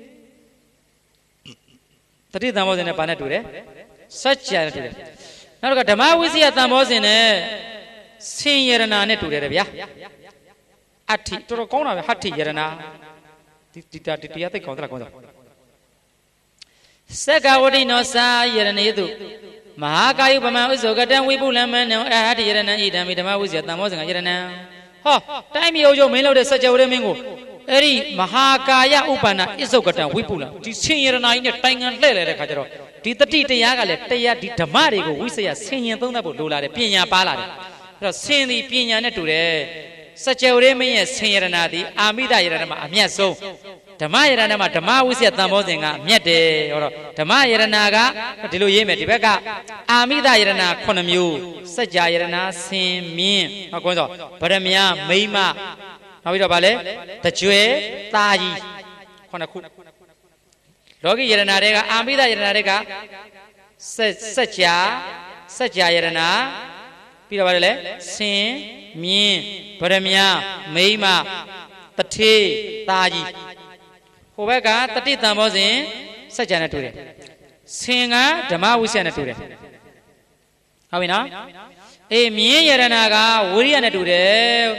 Speaker 1: တတိတံမောဇဉ်နဲ့ဘာနဲ့တူတယ်စัจ jayana တူတယ်နောက်တော့ဓမ္မဝိဇ္ဇာတန်ဘောဇဉ်နဲ့ဆင်ယရဏနဲ့တူတယ်ဗျာအဋ္ဌိတော်တော်ကောင်းတာပဲဟဋ္ဌိယရဏဒီတရားသိကောင်းသလားကောင်းစားစက္ကဝတိနောစာယရဏေတုမဟာကာယုပမံဥစ္စောကတံဝိပုလမနံအဟဋ္ဌိယရဏံဣဒံမိဓမ္မဝိဇ္ဇာတန်ဘောဇဉ်ကယရဏံဟောတိုင်းမြေအုပ်ချုပ်မင်းလုပ်တဲ့စัจ jewari မင်းကိုအဲ့ဒီမဟာကာယဥပ္ပန္နဣစ္စောကတံဝိပုလဒီဆင်ယရဏကြီးနဲ့တိုင်ငံလှဲ့လဲတဲ့ခါကျတော့ဒီတတိတရားကလည်းတရားဒီဓမ္မတွေကိုဝိသယဆင်ញင်သုံးသပ်ဖို့လိုလာတယ်ပညာပါလာတယ်အဲ့တော့ဆင်သည်ပညာနဲ့တူတယ်စัจ jewari မင်းရဲ့ဆင်ယရဏသည်အာမိတယရဏမှာအမြတ်ဆုံးဓမ္မယရဏမှာဓမ္မဝိသယတန်ဘောဇဉ်ကအမြတ်တယ်ဟောတော့ဓမ္မယရဏကဒီလိုရေးမယ်ဒီဘက်ကအာမိတယရဏ9မျိုးစัจ jayana ယရဏဆင်မြင်းဟောကွန်းစောဗရမယမိမနောက်ပြီးတော့ဗာလဲတကြွယ်သားကြီး9ခုလောကီယရဏတွေကအာမိတယရဏတွေကစัจ jayana ယရဏပြီးတော့ဗာလဲဆင်မြင်းဗရမယမိမတထေးသားကြီးဟိုဘက်ကတတိတံဘောဇဉ်စัจ jayana နဲ့တူတယ်ဆင်ကဓမ္မဝိဇ္ဇာနဲ့တူတယ်ဟုတ်ပြီနော်အေးမြင်းယရဏကဝိရိယနဲ့တူတယ်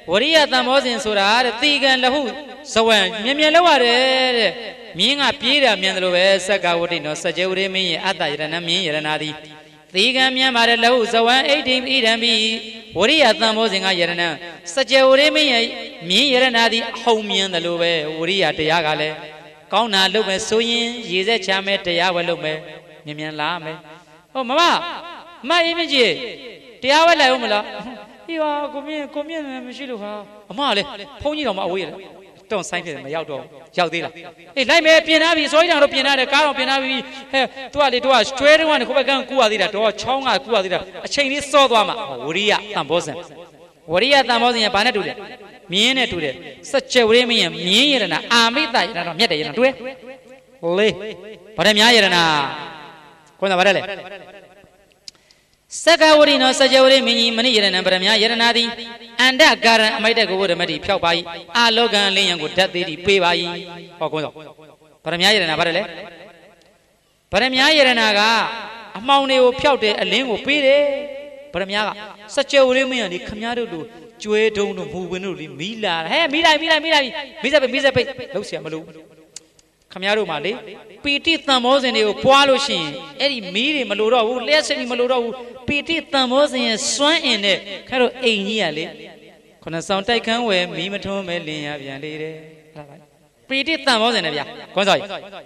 Speaker 1: Waria Tamozin Sura, Tigan Lahu, Sawan, Mimian Minga Pira Miandro, Sakawatino, Sajurimi, Atayanami, Ranadi. Tigamian Marelo, Sawan, 18 Idami, Waria Tamozin Ayana, Sajurimi, me Ranadi, Homian the Lube, Waria de Yagale, Kauna Lume Suyin, Yiza Chame, Yawalume, Mimian Lame. Oh, Mama, my image, Tiawa Umla. You are come in, Michilu. Amale, pony on my wheel. Don't sign it, my outdoor. Yaudila. It like me, Pianavi, so I don't Piana, Car Pianavi, to us, straight one who began Kuadida, or Chonga Kuadida, a Chinese Sodama, Uria, Tambosan. Uria Tambosan, Panatude, Miene today. Such a Remy and me and Amita, and I'm yet a way. Lay, but I'm Yayana. Conavarele. Sakawari no Sajawari Mini Mani and Bramia Yeranadi, and that Gara might go to Madi Piopai, a Logan Lian would that the Pay or go. Paramia and Abarele Paramia Yeranaga, a Maune Piote, a ling of Pire, Paramia, such a Remian, the Camaro, Joe don't know who will Mila, hey, Mila, Lucia Malu. Camaro Mali, Piti Thamos and the Poaloshin, Eddie Miri Maluro, less any Maluro, Piti Thamos and Swan in it, Caro Ainiali. Conasound I can wear Mimato Melia Viandere. Piti Thamos and Avia, Consoi.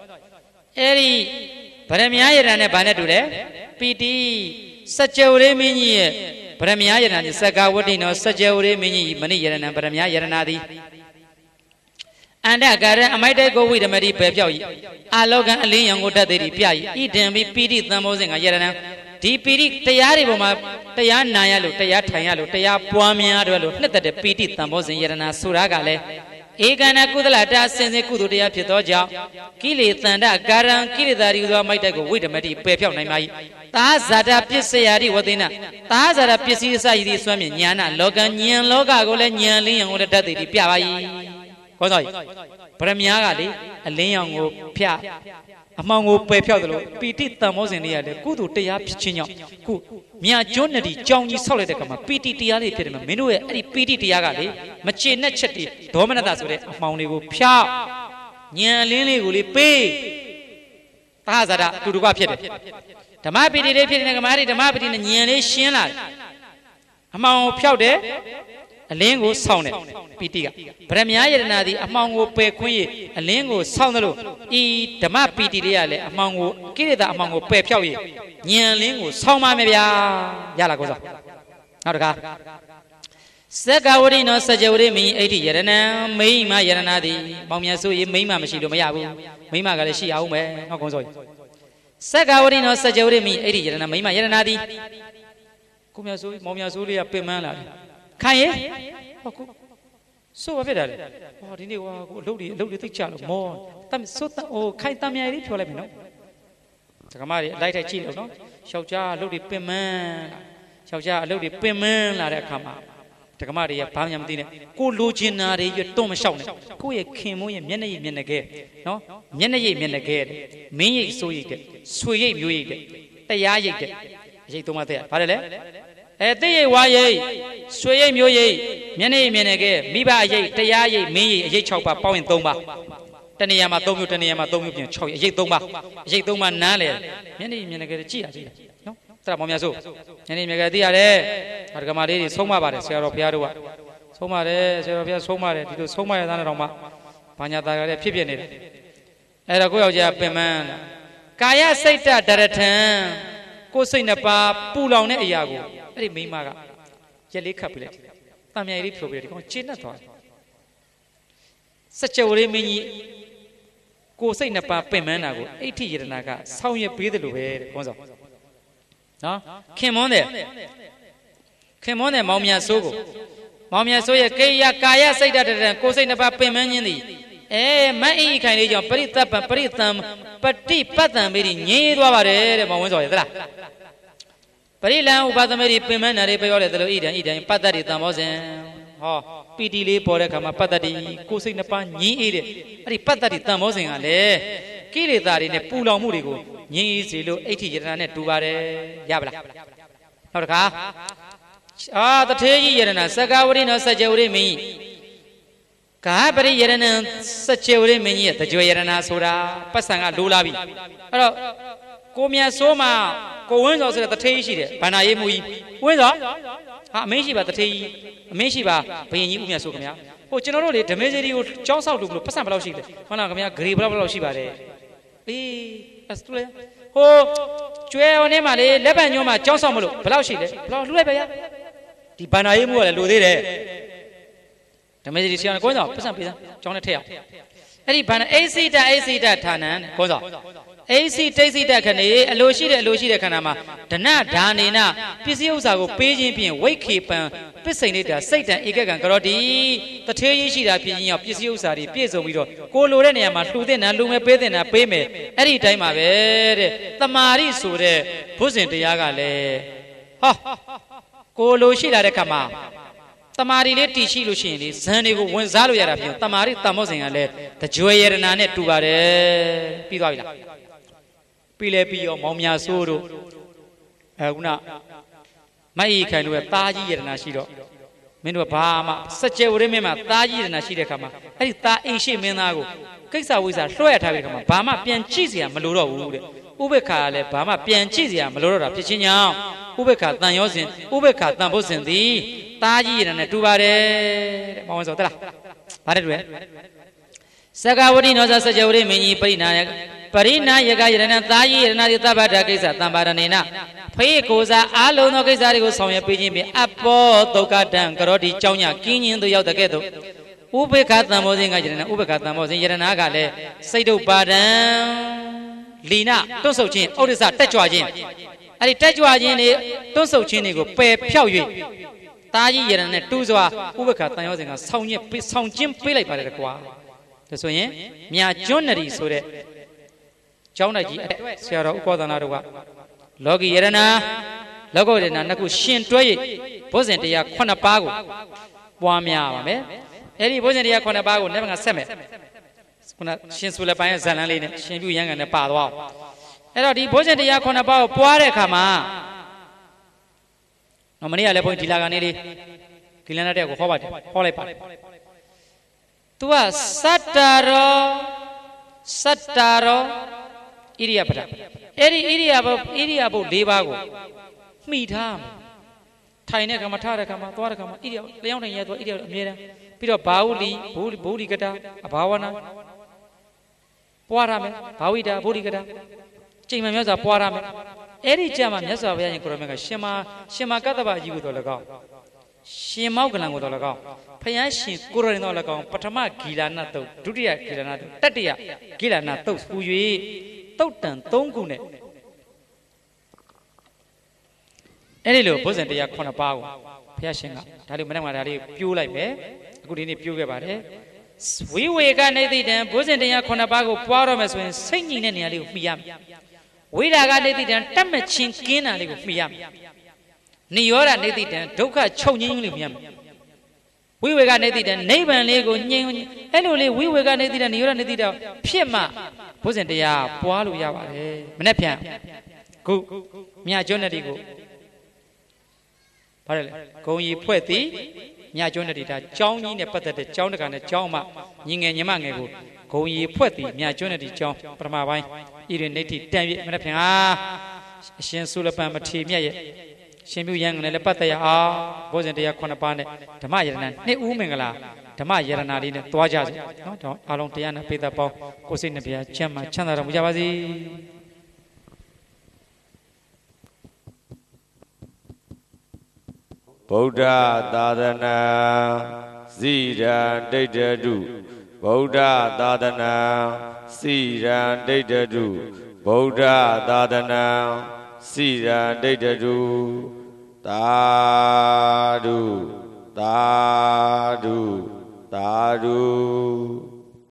Speaker 1: Eddie Paramia and a Banatule, Piti, such a remini, Paramia and Sakawatino, such a remini, Mani and Paramia Yanadi. And I got I might go with a Mary Pepio. I log a Lian would that the Pia, eat them be pity the Mosing a Yerana. Deep Tayariboma, Tayanayalu, Tayatayalu, Taya Puamia, let the pity the Mosing Yerana Suragale. Egana Kudalata sends a Kuduria Pitoja. Kili Thanda, Garan, Kilidari might go with a Mary Pepio. Tazada Pisayari Wadina. Tazada Pisai swimming Yana, Logan, Yan Loga, Golan, Lian would that the Pia. Premiari, a leon pia among Pepio, Petit Thamos in the other, good to Tia Pichino, who Mia Jonati, Johnny Solidacama, Petit Tiali, Minue, Petit Tiagali, Machina Chetty, Dominadas, Mauni Pia, Nia Lily will pay Tazada to do Wapia. The Mapi did a married the Mapi in the Nian Shina among Piaude. A lingo sounded, Pitia. Premiere Nadi among Pequi, a lingo sounded, E. the map Pitiale among Kirida among Pepiawi, Nian lingo, Soma Mebia, Yalagoza. Nadaga Sakawari no Sajawari me 80 Yerana, Mayma Yeranadi, Mamiasu, Mayma Mashido Mayabu, Mayma Galashi Aume, no Gonzoi. Sakawari no Sajawari me 80 Yerana, Mayma Yeranadi, Kumiasu, Momiasuria Pimana. Kaye? So a bit. Oh, didn't you load the child more? Sota or Kaitamia to let me know. Takamari, light a chill, no? Shauja, loaded payment. Shauja, loaded payment, la Kama. Takamari, a Pamiam dinner. Go Luginari, your Tom Shawn. Go a Kimo and Yenay Menagate. No? Yenay Menagate. Me so you get. Sway you eat. The Yayik. Jitomate. Parallel? Ete waye, sway myoye, Mene Menege, Miba ye, Tayaye, me, a chopa, Pow and Tomba. Taniama Tomu, Taniama Tomu, Yetomba, Yetoma Nale, Many Menege, no? Tramomiazo. Any Megadiare, Argamari, Soma, Sarah Piarua, Somare, Sarah Somare, do Soma and Roma, Panata Pipian. Eragoya Peman. Kaya Saita Daratan, Cosinapa, Pulon Yago. Very Mimaga, Jelly Capulet, Tamari Probate, Chinato. Such a remini goes in a payment, 80 years naga, how you breathe the way. No? Came on there. Came on there, Mamia Sogo. Mamia Soya Kaya say that goes in a payment in the eh, my kind of Peritam, Patti Patam, very near Wavare, Mamozola. Parila, Patamari Piman, and Repayola, Eden, Patari Tamosen. Oh, Pitili Porecama Patati, Cusing upon ye, Patati Tamosen, Ale, Kiridar in a pool of Murigo, Ye 80 years and 2 Yabla. the Tayi Yerana, Sagawarino, Sajawri me. Kabari Yerana, Sajawri me, the Joyerana Sura, Pasanga Dulabi. Comia Soma, Cohen also at the Tayi, Panayemui. Window? Meshi but the Tayi, Meshiba, Paying Umia Sumia. Oh, generally, the Major Jones out to Pasambaloshi, Panamia, Gribra Shiba. That's true. Oh, Joe Nemale, Lebanoma, Johnson, Palaushi, Palaushi, the Panaimu, Ludere. The Mediterranean goes up, John Tail. Any Pana AC Tanan, goes up. AC Tazy Dakane, Loshi Kanama, Dana, Danina, Piziosa, Paging, Wake Keep, Pissinita, Satan, Igagan Garodi, the Tayishida Pizio, Piziosa, Pizzo Widow, Colorania, Matuden, and Lume Pedena, Payme, any time of it, the Mari Sude, Pusin de Yagale. Ha! Coloshida de Kama. Tamari leti shi lushini, Sunny Gonzalo Yarabio, Tamari Tamosing, the Joyer and Annette to Vare, Pidoila. Pilepio, Momia Suru, Una Mai can wear Taji and Nashido. Menu Pama, such a remember Taji and Nashida Kama. I thought Ishi Menago. Kisa was a short Havana, Pama Pianchizia, Maluro, Ubecale, Pama Pianchizia, Malura, Pichinia, Ubeca, Tanyosin, Ubeca, Tambosin, the Taji and a Tubare, Monsota. Sagawadi knows as a Jori Mini Parina, Yagayana, Tayi, and Nadita Batakisa, Tambaranina. Pay Koza, Alono Gazarigo, Sonia Pijimi, Apo, Tokatan, Karoti, Chonya, King in the Yotaketo. Ubecat Namosing, Ubecat Namosing, Yeranagale, Saido Badan, Lina, Tonso Chin, Odessa, Techuajin. I Techuajin, Tonso Chinigo, Pay Piaui. Tayi and Tuzua, Ubecat Namosing, Sound Jim Pile Paraqua. The Soye, Mia Jonery Sure. Jonaji, Sierra Ukodanarua. Logi Yerana, Logo de Nanaku Shin Toy, Posentia Conapago, Boamia, Eddie Posentia Conabago, never a semi. Shinsula Pine Zanalin, Shinbu Yang and the Padua. Eddie Posentia Conabao, Poire Kama. No mania lepo Tilaganelli, Kilanate, Hobart, Holipa. Tua Sataro, Iriapata. Iriabo, Debago. Meet him. Tiny Kamatara Kama, Torakama, Idio, Leon and Yato, Idio, Mira, Peter Bauli, Budigata, Abawana, Poirame, Pauida, Budigata, Chimamesa, Poirame. Eri Jama, Yasa, and Kuromega, Shema Kataba, you to Lago. Shemaugalang with Olago. Payashi, Kuranolago, Patama, Gilanato, Dudia, Gilanato, Tatia, Gilanato, who you Totan, Tongune. Any little wasn't the Yakona Pau, Piashing, Talimanamari, Pew like me, good in the Pew about it. We wake up and wasn't the Yakona Pago, Poramas when singing any of Miam. We got it and Tamachin Kina of Miam. Niora Neti and Toka Choning Liam. We were got it and neighbor and Lego, annually we were got it and Niora Netida, Piema, wasn't the Poalu Yava, Menepia. Go, Mia Jonadigo. Go ye Pueti, Mia Jonadita, Johnny, the Pata, the Jonakan, the Joma, Ying and Yamango. Go ye Pueti, Mia Jonadi, John, Pramawai, Irin Neti, David Menepia, Shin Sulapama Timia. Shimbu Yang and Lepataya wasn't the Yakonapane, Tamayan, Ne Umingala, Tamayan, Twajas, Along Tiana, Peter Paul, Cosinapia, Chema, Chandra Mujavazi.
Speaker 2: Boda Dadana, Zira, Data do, Boda Dadana, Sira, Data do, Boda Dadana. Sira data do Dadu Dadu Dadu